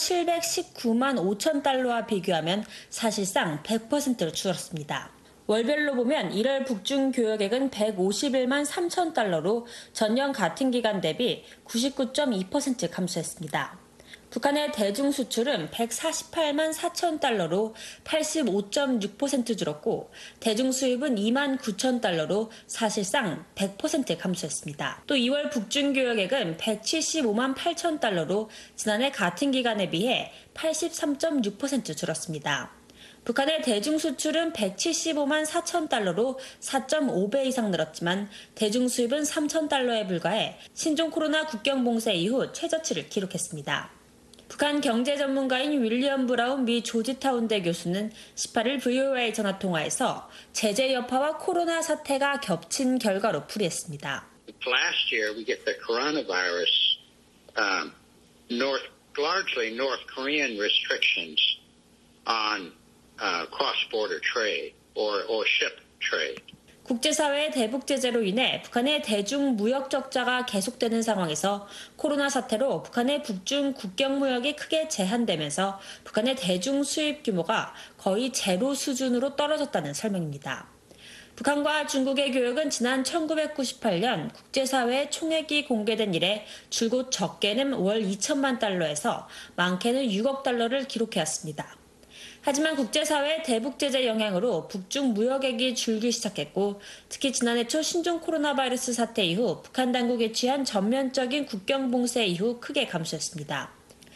구천칠백십구만 오천 달러와 비교하면 사실상 백 퍼센트로 줄었습니다. 월별로 보면 일월 북중 교역액은 백오십일만 삼천 달러로 전년 같은 기간 대비 구십구 점 이 퍼센트 감소했습니다. 북한의 대중 수출은 백사십팔만 사천 달러로 팔십오 점 육 퍼센트 줄었고 대중 수입은 이만 구천 달러로 사실상 백 퍼센트 감소했습니다. 또 이월 북중 교역액은 백칠십오만 팔천 달러로 지난해 같은 기간에 비해 팔십삼 점 육 퍼센트 줄었습니다. 북한의 대중 수출은 백칠십오만 사천 달러로 사 점 오 배 이상 늘었지만 대중 수입은 삼천 달러에 불과해 신종 코로나 국경 봉쇄 이후 최저치를 기록했습니다. 북한 경제 전문가인 윌리엄 브라운 미 조지타운대 교수는 십팔 일 브이오에이 전화통화에서 제재 여파와 코로나 사태가 겹친 결과로 풀이했습니다. Last year we get the coronavirus, um, North, largely North Korean restrictions on uh, cross-border trade or, or ship trade. 국제사회의 대북 제재로 인해 북한의 대중 무역 적자가 계속되는 상황에서 코로나 사태로 북한의 북중 국경 무역이 크게 제한되면서 북한의 대중 수입 규모가 거의 제로 수준으로 떨어졌다는 설명입니다. 북한과 중국의 교역은 지난 천구백구십팔 년 국제사회의 총액이 공개된 이래 줄곧 적게는 월 이천만 달러에서 많게는 육억 달러를 기록해왔습니다. 하지만 국제사회의 대북 제재 영향으로 북중 무역액이 줄기 시작했고 특히 지난해 초 신종 코로나 바이러스 사태 이후 북한 당국이 취한 전면적인 국경 봉쇄 이후 크게 감소했습니다.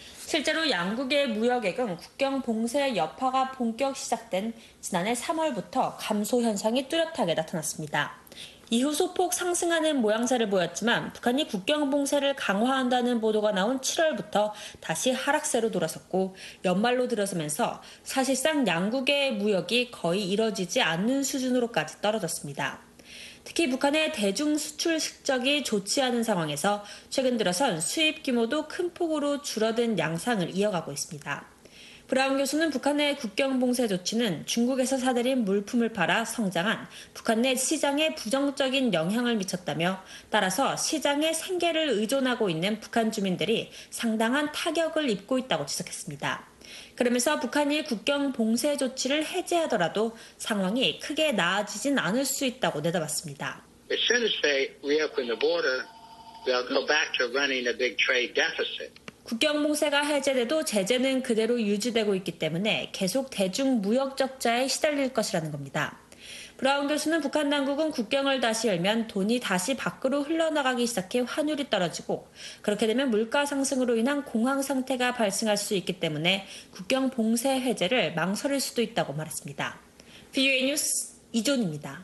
실제로 양국의 무역액은 국경 봉쇄 여파가 본격 시작된 지난해 삼월부터 감소 현상이 뚜렷하게 나타났습니다. 이후 소폭 상승하는 모양새를 보였지만 북한이 국경 봉쇄를 강화한다는 보도가 나온 칠월부터 다시 하락세로 돌아섰고 연말로 들어서면서 사실상 양국의 무역이 거의 이뤄지지 않는 수준으로까지 떨어졌습니다. 특히 북한의 대중 수출 실적이 좋지 않은 상황에서 최근 들어선 수입 규모도 큰 폭으로 줄어든 양상을 이어가고 있습니다. 브라운 교수는 북한의 국경 봉쇄 조치는 중국에서 사들인 물품을 팔아 성장한 북한 내 시장에 부정적인 영향을 미쳤다며 따라서 시장의 생계를 의존하고 있는 북한 주민들이 상당한 타격을 입고 있다고 지적했습니다. 그러면서 북한이 국경 봉쇄 조치를 해제하더라도 상황이 크게 나아지진 않을 수 있다고 내다봤습니다. As soon as they reopen the border, they'll go back to running a big trade deficit. 국경 봉쇄가 해제돼도 제재는 그대로 유지되고 있기 때문에 계속 대중 무역 적자에 시달릴 것이라는 겁니다. 브라운 교수는 북한 당국은 국경을 다시 열면 돈이 다시 밖으로 흘러나가기 시작해 환율이 떨어지고 그렇게 되면 물가 상승으로 인한 공황 상태가 발생할 수 있기 때문에 국경 봉쇄 해제를 망설일 수도 있다고 말했습니다. 브이오에이 뉴스 이존입니다.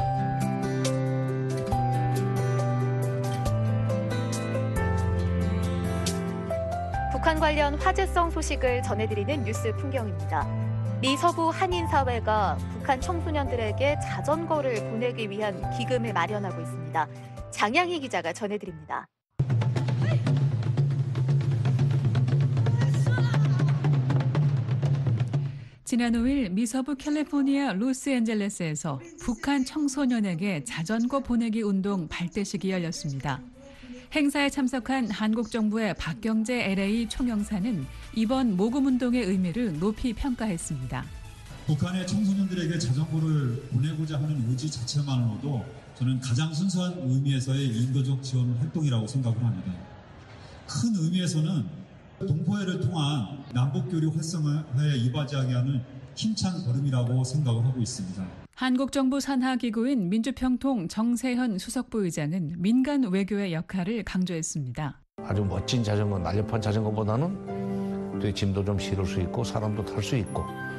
북한 관련 화제성 소식을 전해드리는 뉴스 풍경입니다. 미 서부 한인사회가 북한 청소년들에게 자전거를 보내기 위한 기금을 마련하고 있습니다. 장양희 기자가 전해드립니다. 지난 오일 미서부 캘리포니아 로스앤젤레스에서 북한 청소년에게 자전거 보내기 운동 발대식이 열렸습니다. 행사에 참석한 한국 정부의 박경재 엘에이 총영사는 이번 모금운동의 의미를 높이 평가했습니다. 북한의 청소년들에게 자전거를 보내고자 하는 의지 자체만으로도 저는 가장 순수한 의미에서의 인도적 지원 활동이라고 생각을 합니다. 큰 의미에서는 동포회를 통한 남북교류 활성화에 이바지하게 하는 힘찬 걸음이라고 생각을 하고 있습니다. 한국 정부 산하 기구인 민주평통 정세현 수석부 의장은 민간 외교의 역할을 강조했습니다. 아주 멋진 자전거, 날렵한 자전거보다는 또 짐도 좀 실을 수 있고 사람도 탈 수 있고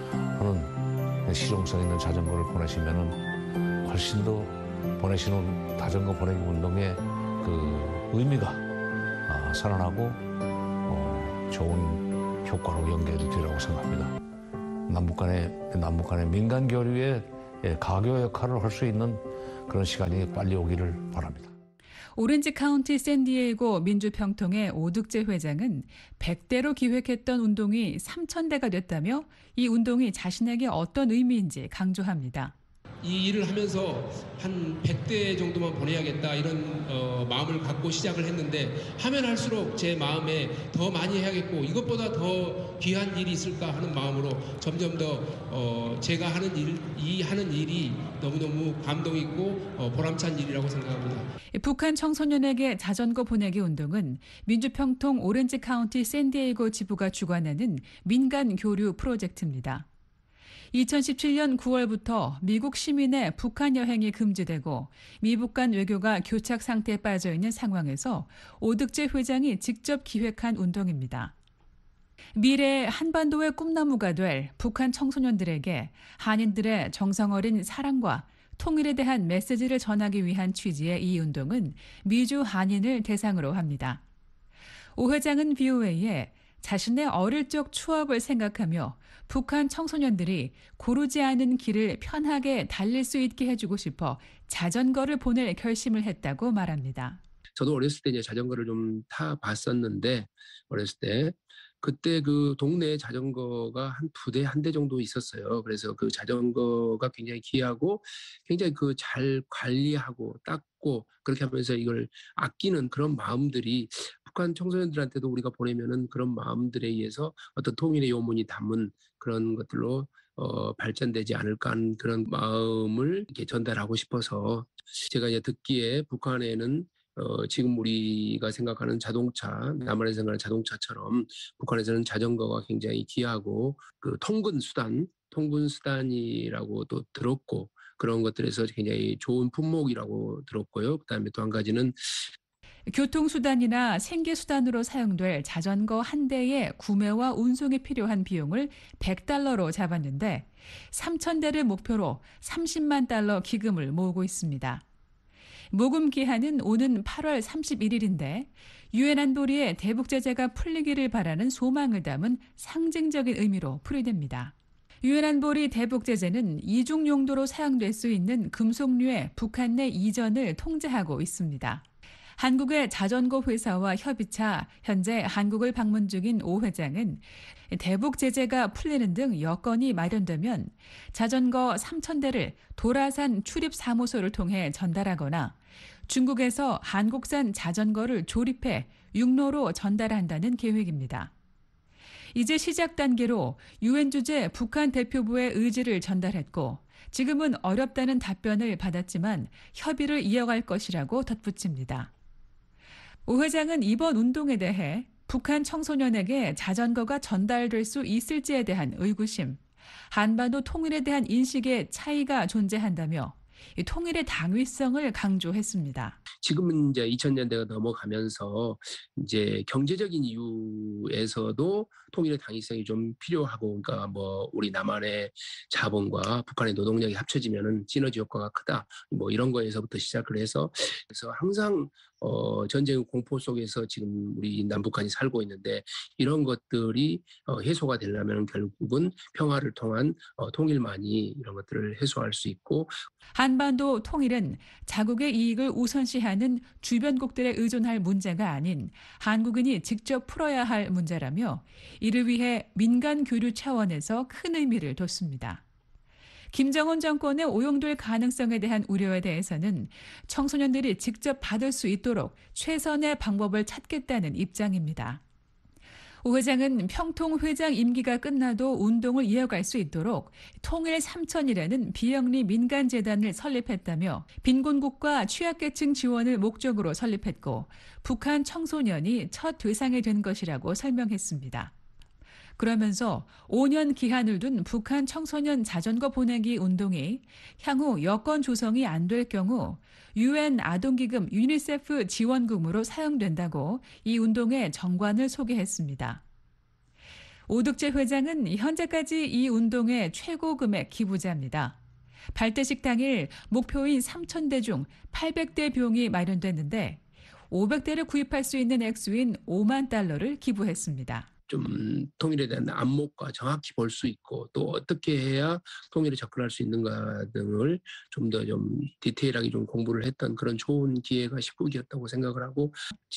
하는 실용성 있는 자전거를 보내시면은 훨씬 더 보내시는 자전거 보내기 운동의 그 의미가 살아나고 어, 좋은 효과로 연결이 되리라고 생각합니다. 남북 간의 남북 간의 민간 교류에 가교 역할을 할 수 있는 그런 시간이 빨리 오기를 바랍니다. 오렌지 카운티 샌디에이고 민주평통의 오득재 회장은 백 대로 기획했던 운동이 삼천 대가 됐다며 이 운동이 자신에게 어떤 의미인지 강조합니다. 이 일을 하면서 한 백 대 정도만 보내야겠다 이런 어, 마음을 갖고 시작을 했는데 하면 할수록 제 마음에 더 많이 해야겠고 이것보다 더 귀한 일이 있을까 하는 마음으로 점점 더 어, 제가 하는 일, 이 하는 일이 너무너무 감동 있고 어, 보람찬 일이라고 생각합니다. 북한 청소년에게 자전거 보내기 운동은 민주평통 오렌지 카운티 샌디에이고 지부가 주관하는 민간 교류 프로젝트입니다. 이천십칠 년 구월부터 미국 시민의 북한 여행이 금지되고 미북 간 외교가 교착 상태에 빠져 있는 상황에서 오득재 회장이 직접 기획한 운동입니다. 미래의 한반도의 꿈나무가 될 북한 청소년들에게 한인들의 정성 어린 사랑과 통일에 대한 메시지를 전하기 위한 취지의 이 운동은 미주 한인을 대상으로 합니다. 오 회장은 브이오에이에 자신의 어릴 적 추억을 생각하며 북한 청소년들이 고르지 않은 길을 편하게 달릴 수 있게 해주고 싶어 자전거를 보낼 결심을 했다고 말합니다. 저도 어렸을 때 이제 자전거를 좀 타봤었는데 어렸을 때 그때 그 동네에 자전거가 한 두 대, 한 대 정도 있었어요. 그래서 그 자전거가 굉장히 귀하고 굉장히 그 잘 관리하고 닦고 그렇게 하면서 이걸 아끼는 그런 마음들이 북한 청소년들한테도 우리가 보내면은 그런 마음들에 의해서 어떤 통일의 요문이 담은 그런 것들로 어, 발전되지 않을까 하는 그런 마음을 이렇게 전달하고 싶어서 제가 이제 듣기에 북한에는 어, 지금 우리가 생각하는 자동차, 남한에서 생각하는 자동차처럼 북한에서는 자전거가 굉장히 귀하고 그 통근 수단, 통근 수단이라고 또 들었고 그런 것들에서 굉장히 좋은 품목이라고 들었고요. 그다음에 또 한 가지는 교통수단이나 생계수단으로 사용될 자전거 한 대의 구매와 운송에 필요한 비용을 백 달러로 잡았는데 삼천 대를 목표로 삼십만 달러 기금을 모으고 있습니다. 모금 기한은 오는 팔월 삼십일일인데 유엔 안보리의 대북 제재가 풀리기를 바라는 소망을 담은 상징적인 의미로 풀이됩니다. 유엔 안보리 대북 제재는 이중 용도로 사용될 수 있는 금속류의 북한 내 이전을 통제하고 있습니다. 한국의 자전거 회사와 협의차 현재 한국을 방문 중인 오 회장은 대북 제재가 풀리는 등 여건이 마련되면 자전거 삼천 대를 도라산 출입사무소를 통해 전달하거나 중국에서 한국산 자전거를 조립해 육로로 전달한다는 계획입니다. 이제 시작 단계로 유엔 주재 북한 대표부의 의지를 전달했고 지금은 어렵다는 답변을 받았지만 협의를 이어갈 것이라고 덧붙입니다. 오 회장은 이번 운동에 대해 북한 청소년에게 자전거가 전달될 수 있을지에 대한 의구심, 한반도 통일에 대한 인식의 차이가 존재한다며 통일의 당위성을 강조했습니다. 지금은 이제 이천 년대가 넘어가면서 이제 경제적인 이유에서도 통일의 당위성이 좀 필요하고, 그러니까 뭐 우리 남한의 자본과 북한의 노동력이 합쳐지면은 시너지 효과가 크다. 뭐 이런 거에서부터 시작을 해서 그래서 항상 어, 전쟁 공포 속에서 지금 우리 남북한이 살고 있는데 이런 것들이 어, 해소가 되려면 결국은 평화를 통한 어, 통일만이 이런 것들을 해소할 수 있고. 한반도 통일은 자국의 이익을 우선시하는 주변국들에 의존할 문제가 아닌 한국인이 직접 풀어야 할 문제라며 이를 위해 민간 교류 차원에서 큰 의미를 뒀습니다. 김정은 정권에 오용될 가능성에 대한 우려에 대해서는 청소년들이 직접 받을 수 있도록 최선의 방법을 찾겠다는 입장입니다. 오 회장은 평통 회장 임기가 끝나도 운동을 이어갈 수 있도록 통일 삼천이라는 비영리 민간재단을 설립했다며 빈곤국가 취약계층 지원을 목적으로 설립했고 북한 청소년이 첫 대상이 된 것이라고 설명했습니다. 그러면서 오 년 기한을 둔 북한 청소년 자전거 보내기 운동이 향후 여건 조성이 안 될 경우 유엔 아동기금 유니세프 지원금으로 사용된다고 이 운동의 정관을 소개했습니다. 오득재 회장은 현재까지 이 운동의 최고 금액 기부자입니다. 발대식 당일 목표인 삼천 대 중 팔백 대 병이 마련됐는데 오백 대를 구입할 수 있는 액수인 오만 달러를 기부했습니다. 좀 통일에 대한 안목과 정확히 볼 수 있고 또 어떻게 해야 통일에 접근할 수 있는가 등을 좀 더 좀 디테일하게 좀 공부를 했던 그런 좋은 기회가 십구 기였다고 생각을 하고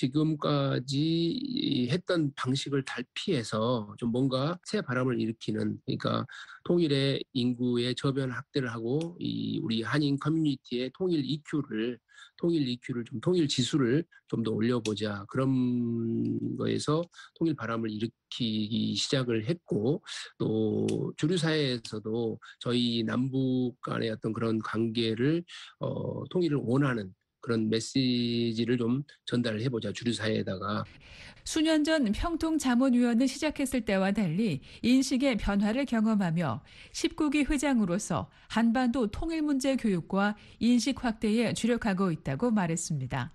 지금까지 했던 방식을 달피해서 좀 뭔가 새 바람을 일으키는 그러니까 통일의 인구의 저변 확대를 하고 이 우리 한인 커뮤니티의 통일 이큐를 통일 이큐를 좀 통일 지수를 좀 더 올려보자 그런 거에서 통일 바람을 일으키기 시작을 했고 또 주류 사회에서도 저희 남북 간의 어떤 그런 관계를 어, 통일을 원하는 그런 메시지를 좀 전달을 해보자 주류 사회에다가. 수년 전 평통자문위원을 시작했을 때와 달리 인식의 변화를 경험하며 십구 기 회장으로서 한반도 통일 문제 교육과 인식 확대에 주력하고 있다고 말했습니다.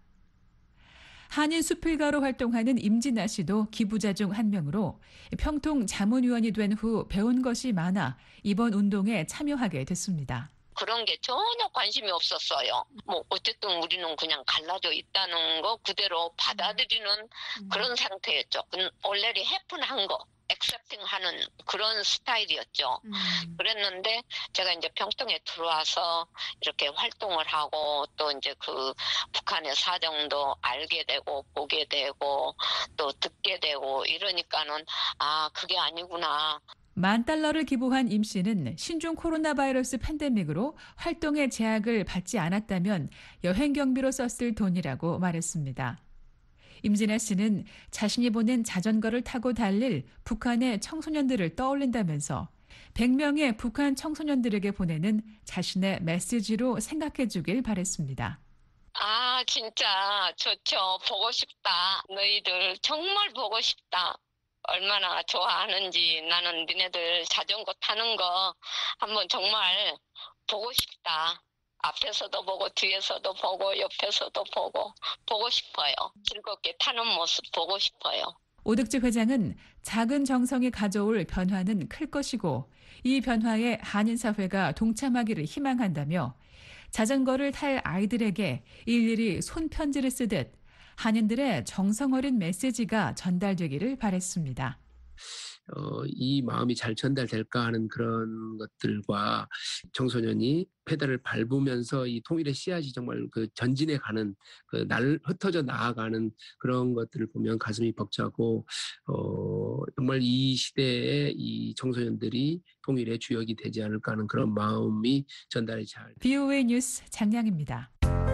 한인 수필가로 활동하는 임진아 씨도 기부자 중 한 명으로 평통자문위원이 된 후 배운 것이 많아 이번 운동에 참여하게 됐습니다. 그런 게 전혀 관심이 없었어요. 뭐 어쨌든 우리는 그냥 갈라져 있다는 거 그대로 받아들이는 음. 그런 상태였죠. 올레리 해픈한 거, 액셉팅하는 그런 스타일이었죠. 음. 그랬는데 제가 이제 평통에 들어와서 이렇게 활동을 하고 또 이제 그 북한의 사정도 알게 되고 보게 되고 또 듣게 되고 이러니까는 아 그게 아니구나. 만 달러를 기부한 임 씨는 신종 코로나 바이러스 팬데믹으로 활동의 제약을 받지 않았다면 여행 경비로 썼을 돈이라고 말했습니다. 임진아 씨는 자신이 보낸 자전거를 타고 달릴 북한의 청소년들을 떠올린다면서 백 명의 북한 청소년들에게 보내는 자신의 메시지로 생각해 주길 바랬습니다. 아 진짜 좋죠. 보고 싶다. 너희들 정말 보고 싶다. 얼마나 좋아하는지 나는 니네들 자전거 타는 거 한번 정말 보고 싶다. 앞에서도 보고 뒤에서도 보고 옆에서도 보고 보고 싶어요. 즐겁게 타는 모습 보고 싶어요. 오득재 회장은 작은 정성이 가져올 변화는 클 것이고 이 변화에 한인 사회가 동참하기를 희망한다며 자전거를 탈 아이들에게 일일이 손편지를 쓰듯 한인들의 정성 어린 메시지가 전달되기를 바랬습니다. 어, 이 마음이 잘 전달될까 하는 그런 것들과 청소년이 페달을 밟으면서 이 통일의 씨앗이 정말 그 전진해 가는 그 날 흩어져 나아가는 그런 것들을 보면 가슴이 벅차고 어, 정말 이 시대에 이 청소년들이 통일의 주역이 되지 않을까 하는 그런 마음이 전달이 잘. 비오에이 뉴스 장량입니다.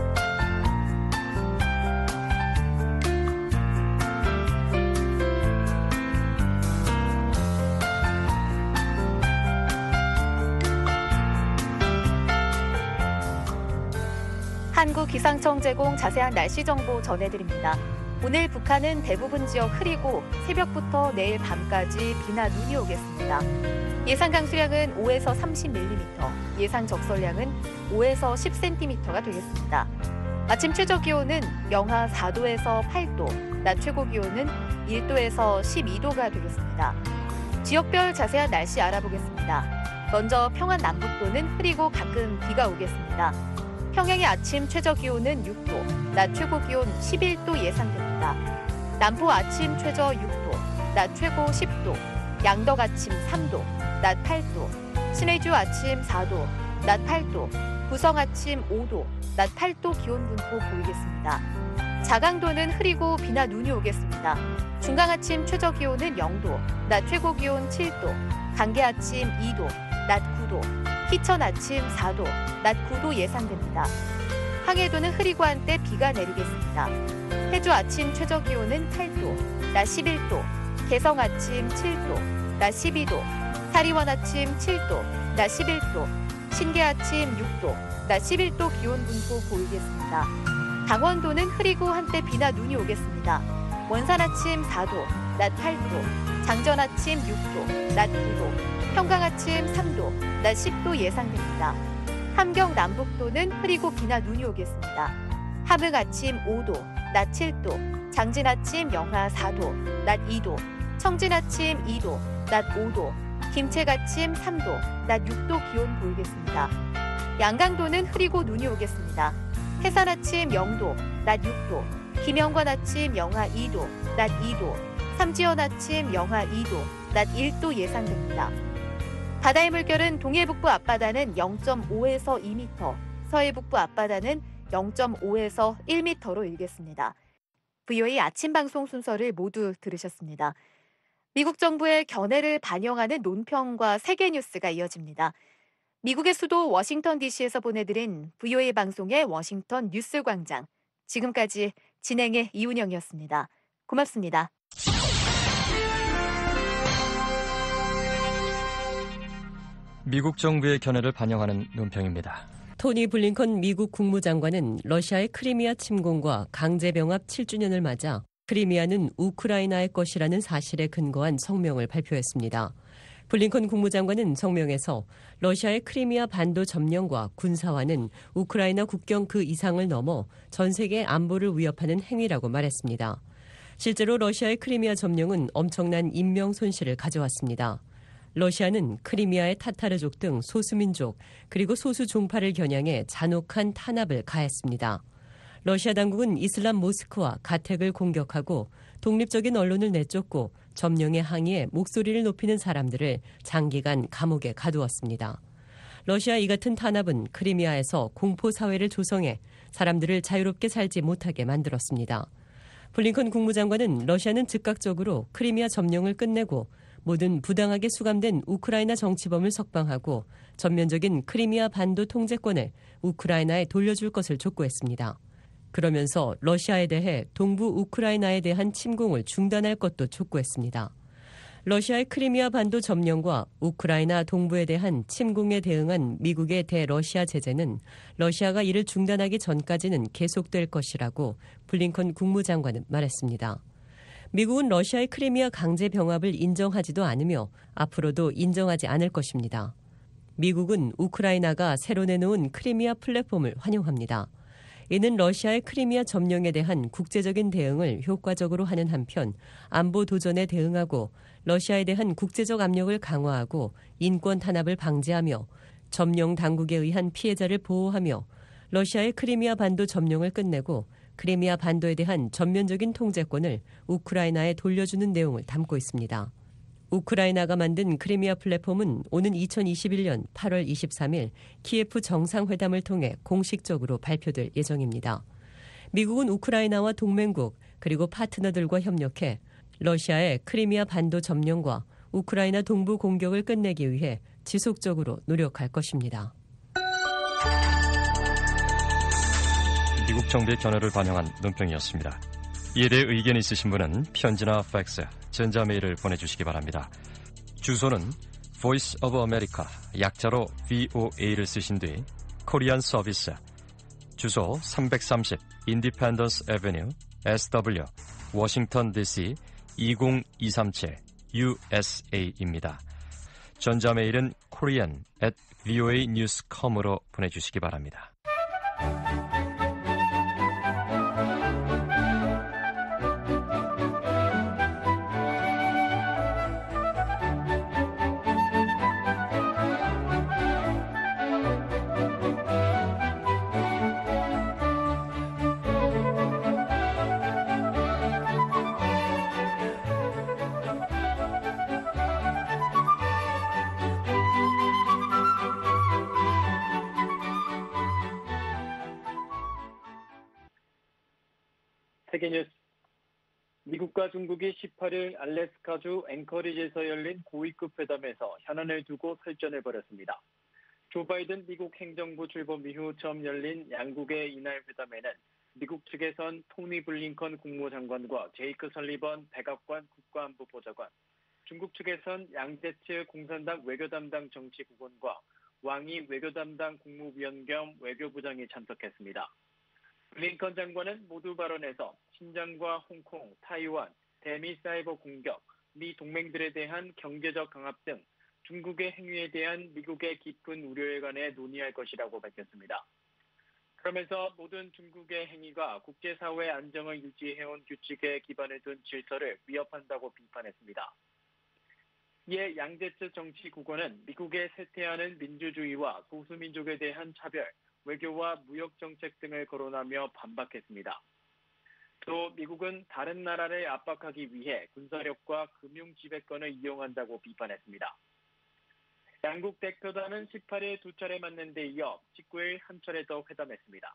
한국기상청 제공 자세한 날씨 정보 전해드립니다. 오늘 북한은 대부분 지역 흐리고 새벽부터 내일 밤까지 비나 눈이 오겠습니다. 예상 강수량은 오에서 삼십 밀리미터, 예상 적설량은 오에서 십 센티미터가 되겠습니다. 아침 최저 기온은 영하 사 도에서 팔 도, 낮 최고 기온은 일 도에서 십이 도가 되겠습니다. 지역별 자세한 날씨 알아보겠습니다. 먼저 평안 남북도는 흐리고 가끔 비가 오겠습니다. 평양의 아침 최저 기온은 육 도, 낮 최고 기온 십일 도 예상됩니다. 남포 아침 최저 육 도, 낮 최고 십 도, 양덕 아침 삼 도, 낮 팔 도, 신의주 아침 사 도, 낮 팔 도, 부성 아침 오 도, 낮 팔 도 기온 분포 보이겠습니다. 자강도는 흐리고 비나 눈이 오겠습니다. 중강 아침 최저 기온은 영 도, 낮 최고 기온 칠 도, 강계 아침 이 도, 낮 구 도, 희천 아침 사 도, 낮 구 도 예상됩니다. 황해도는 흐리고 한때 비가 내리겠습니다. 해주 아침 최저 기온은 팔 도, 낮 십일 도, 개성 아침 칠 도, 낮 십이 도, 사리원 아침 칠 도, 낮 십일 도, 신계 아침 육 도, 낮 십일 도 기온 분포 보이겠습니다. 강원도는 흐리고 한때 비나 눈이 오겠습니다. 원산 아침 사 도, 낮 팔 도, 장전 아침 육 도, 낮 구 도, 평강 아침 삼 도, 낮 십 도 예상됩니다. 함경 남북도는 흐리고 비나 눈이 오겠습니다. 함흥 아침 오 도, 낮 칠 도, 장진 아침 영하 사 도, 낮 이 도, 청진 아침 이 도, 낮 오 도, 김책 아침 삼 도, 낮 육 도 기온 보이겠습니다. 양강도는 흐리고 눈이 오겠습니다. 해산 아침 영 도, 낮 육 도, 김영관 아침 영하 이 도, 낮 이 도, 삼지연 아침 영하 이 도, 낮 일 도 예상됩니다. 바다의 물결은 동해북부 앞바다는 영 점 오에서 이 미터, 서해북부 앞바다는 영 점 오에서 일 미터로 일겠습니다. 브이오에이 아침 방송 순서를 모두 들으셨습니다. 미국 정부의 견해를 반영하는 논평과 세계 뉴스가 이어집니다. 미국의 수도 워싱턴 디씨에서 보내드린 브이오에이 방송의 워싱턴 뉴스 광장. 지금까지 진행의 이운영이었습니다. 고맙습니다. 미국 정부의 견해를 반영하는 논평입니다. 토니 블링컨 미국 국무장관은 러시아의 크리미아 침공과 강제병합 칠 주년을 맞아 크리미아는 우크라이나의 것이라는 사실에 근거한 성명을 발표했습니다. 블링컨 국무장관은 성명에서 러시아의 크리미아 반도 점령과 군사화는 우크라이나 국경 그 이상을 넘어 전 세계 안보를 위협하는 행위라고 말했습니다. 실제로 러시아의 크리미아 점령은 엄청난 인명 손실을 가져왔습니다. 러시아는 크리미아의 타타르족 등 소수민족 그리고 소수 종파를 겨냥해 잔혹한 탄압을 가했습니다. 러시아 당국은 이슬람 모스크와 가택을 공격하고 독립적인 언론을 내쫓고 점령에 항의해 목소리를 높이는 사람들을 장기간 감옥에 가두었습니다. 러시아 이 같은 탄압은 크리미아에서 공포사회를 조성해 사람들을 자유롭게 살지 못하게 만들었습니다. 블링컨 국무장관은 러시아는 즉각적으로 크리미아 점령을 끝내고 모든 부당하게 수감된 우크라이나 정치범을 석방하고 전면적인 크리미아 반도 통제권을 우크라이나에 돌려줄 것을 촉구했습니다. 그러면서 러시아에 대해 동부 우크라이나에 대한 침공을 중단할 것도 촉구했습니다. 러시아의 크리미아 반도 점령과 우크라이나 동부에 대한 침공에 대응한 미국의 대러시아 제재는 러시아가 이를 중단하기 전까지는 계속될 것이라고 블링컨 국무장관은 말했습니다. 미국은 러시아의 크리미아 강제 병합을 인정하지도 않으며 앞으로도 인정하지 않을 것입니다. 미국은 우크라이나가 새로 내놓은 크리미아 플랫폼을 환영합니다. 이는 러시아의 크리미아 점령에 대한 국제적인 대응을 효과적으로 하는 한편 안보 도전에 대응하고 러시아에 대한 국제적 압력을 강화하고 인권 탄압을 방지하며 점령 당국에 의한 피해자를 보호하며 러시아의 크리미아 반도 점령을 끝내고 크리미아 반도에 대한 전면적인 통제권을 우크라이나에 돌려주는 내용을 담고 있습니다. 우크라이나가 만든 크리미아 플랫폼은 오는 이천이십일 년 팔월 이십삼일 키예프 정상회담을 통해 공식적으로 발표될 예정입니다. 미국은 우크라이나와 동맹국 그리고 파트너들과 협력해 러시아의 크리미아 반도 점령과 우크라이나 동부 공격을 끝내기 위해 지속적으로 노력할 것입니다. 미국 정부의 견해를 반영한 논평이었습니다. 이에 대해 의견 있으신 분은 편지나 팩스, 전자메일을 보내주시기 바랍니다. 주소는 Voice of America, 약자로 브이오에이를 쓰신 뒤 코리안 서비스, 주소 삼백삼십 Independence Avenue, 에스더블유, 워싱턴 디씨 이공이삼칠 유에스에이입니다. 전자메일은 korean at voanews dot com으로 보내주시기 바랍니다. 세계뉴스. 미국과 중국이 십팔 일 알래스카주 앵커리지에서 열린 고위급 회담에서 현안을 두고 설전을 벌였습니다. 조 바이든 미국 행정부 출범 이후 처음 열린 양국의 이날 회담에는 미국 측에선 토니 블링컨 국무장관과 제이크 설리번 백악관 국가안보보좌관, 중국 측에선 양재츠 공산당 외교담당 정치국원과 왕이 외교담당 국무위원 겸 외교부장이 참석했습니다. 블링컨 장관은 모두 발언에서 신장과 홍콩, 타이완, 대미 사이버 공격, 미 동맹들에 대한 경제적 강압 등 중국의 행위에 대한 미국의 깊은 우려에 관해 논의할 것이라고 밝혔습니다. 그러면서 모든 중국의 행위가 국제사회 안정을 유지해온 규칙에 기반을 둔 질서를 위협한다고 비판했습니다. 이에 양재츠 정치국원은 미국의 쇠퇴하는 민주주의와 소수민족에 대한 차별, 외교와 무역 정책 등을 거론하며 반박했습니다. 또 미국은 다른 나라를 압박하기 위해 군사력과 금융 지배권을 이용한다고 비판했습니다. 양국 대표단은 십팔 일 두 차례 만난 데 이어 십구 일 한 차례 더 회담했습니다.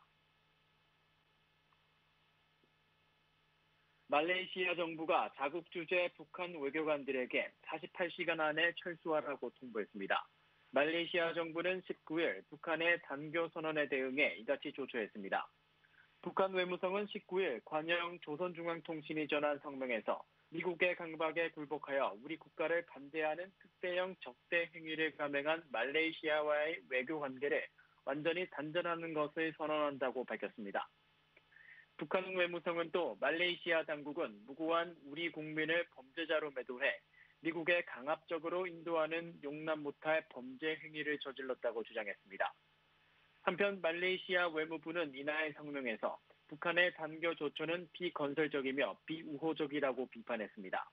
말레이시아 정부가 자국 주재 북한 외교관들에게 사십팔 시간 안에 철수하라고 통보했습니다. 말레이시아 정부는 십구 일 북한의 단교 선언에 대응해 이같이 조처했습니다. 북한 외무성은 십구 일 관영 조선중앙통신이 전한 성명에서 미국의 강박에 굴복하여 우리 국가를 반대하는 특대형 적대 행위를 감행한 말레이시아와의 외교 관계를 완전히 단절하는 것을 선언한다고 밝혔습니다. 북한 외무성은 또 말레이시아 당국은 무고한 우리 국민을 범죄자로 매도해 미국에 강압적으로 인도하는 용납 못할 범죄 행위를 저질렀다고 주장했습니다. 한편 말레이시아 외무부는 이날 성명에서 북한의 단교 조처는 비건설적이며 비우호적이라고 비판했습니다.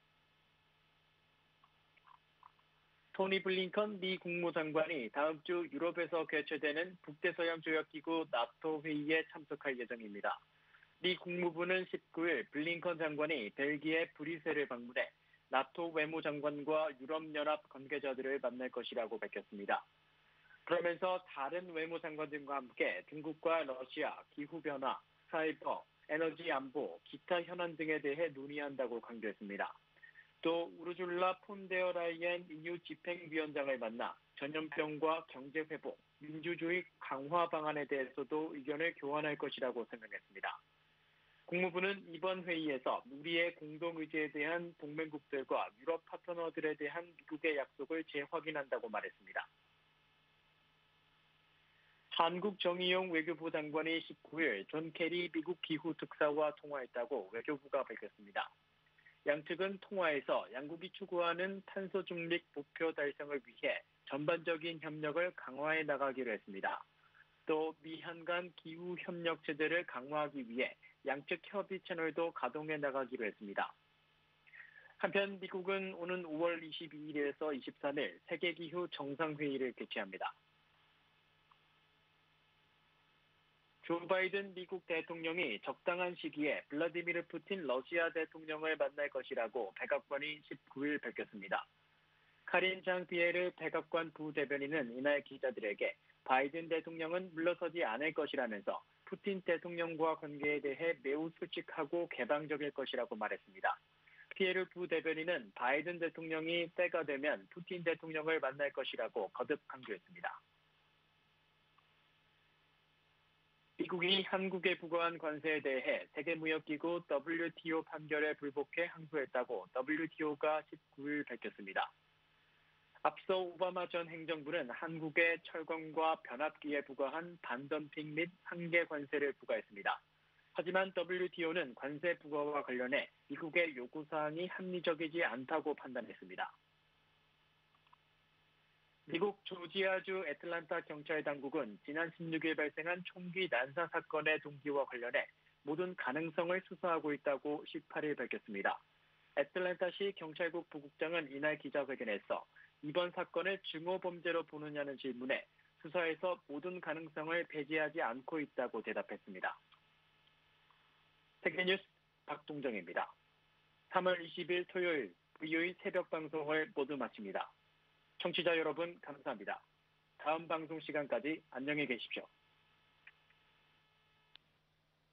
토니 블링컨 미 국무장관이 다음 주 유럽에서 개최되는 북대서양조약기구 나토 회의에 참석할 예정입니다. 미 국무부는 십구 일 블링컨 장관이 벨기에 브뤼셀을 방문해 나토 외무장관과 유럽연합 관계자들을 만날 것이라고 밝혔습니다. 그러면서 다른 외무장관들과 함께 중국과 러시아, 기후변화, 사이버, 에너지 안보, 기타 현안 등에 대해 논의한다고 강조했습니다. 또 우르줄라 폰데어 라이엔 이유 집행위원장을 만나 전염병과 경제회복, 민주주의 강화 방안에 대해서도 의견을 교환할 것이라고 설명했습니다. 국무부는 이번 회의에서 우리의 공동의지에 대한 동맹국들과 유럽 파트너들에 대한 미국의 약속을 재확인한다고 말했습니다. 한국 정의용 외교부 장관이 십구 일 존 케리 미국 기후 특사와 통화했다고 외교부가 밝혔습니다. 양측은 통화에서 양국이 추구하는 탄소 중립 목표 달성을 위해 전반적인 협력을 강화해 나가기로 했습니다. 또 미한 간 기후 협력 체제를 강화하기 위해 양측 협의 채널도 가동해 나가기로 했습니다. 한편 미국은 오는 오월 이십이일에서 이십삼일 세계기후 정상회의를 개최합니다. 조 바이든 미국 대통령이 적당한 시기에 블라디미르 푸틴 러시아 대통령을 만날 것이라고 백악관이 십구 일 밝혔습니다. 카린 장 피에르 백악관 부대변인은 이날 기자들에게 바이든 대통령은 물러서지 않을 것이라면서 푸틴 대통령과 관계에 대해 매우 솔직하고 개방적일 것이라고 말했습니다. 피에르 부대변인은 바이든 대통령이 때가 되면 푸틴 대통령을 만날 것이라고 거듭 강조했습니다. 미국이 한국에 부과한 관세에 대해 세계무역기구 더블유티오 판결에 불복해 항소했다고 더블유티오가 십구 일 밝혔습니다. 앞서 오바마 전 행정부는 한국의 철강과 변압기에 부과한 반덤핑 및 한계 관세를 부과했습니다. 하지만 더블유티오는 관세 부과와 관련해 미국의 요구사항이 합리적이지 않다고 판단했습니다. 미국 조지아주 애틀란타 경찰 당국은 지난 십육 일 발생한 총기 난사 사건의 동기와 관련해 모든 가능성을 수사하고 있다고 십팔 일 밝혔습니다. 애틀란타시 경찰국 부국장은 이날 기자회견에서 이번 사건을 증오범죄로 보느냐는 질문에 수사에서 모든 가능성을 배제하지 않고 있다고 대답했습니다. 세계뉴스 박동정입니다. 삼월 이십일 토요일 브이오이 새벽 방송을 모두 마칩니다. 청취자 여러분 감사합니다. 다음 방송 시간까지 안녕히 계십시오.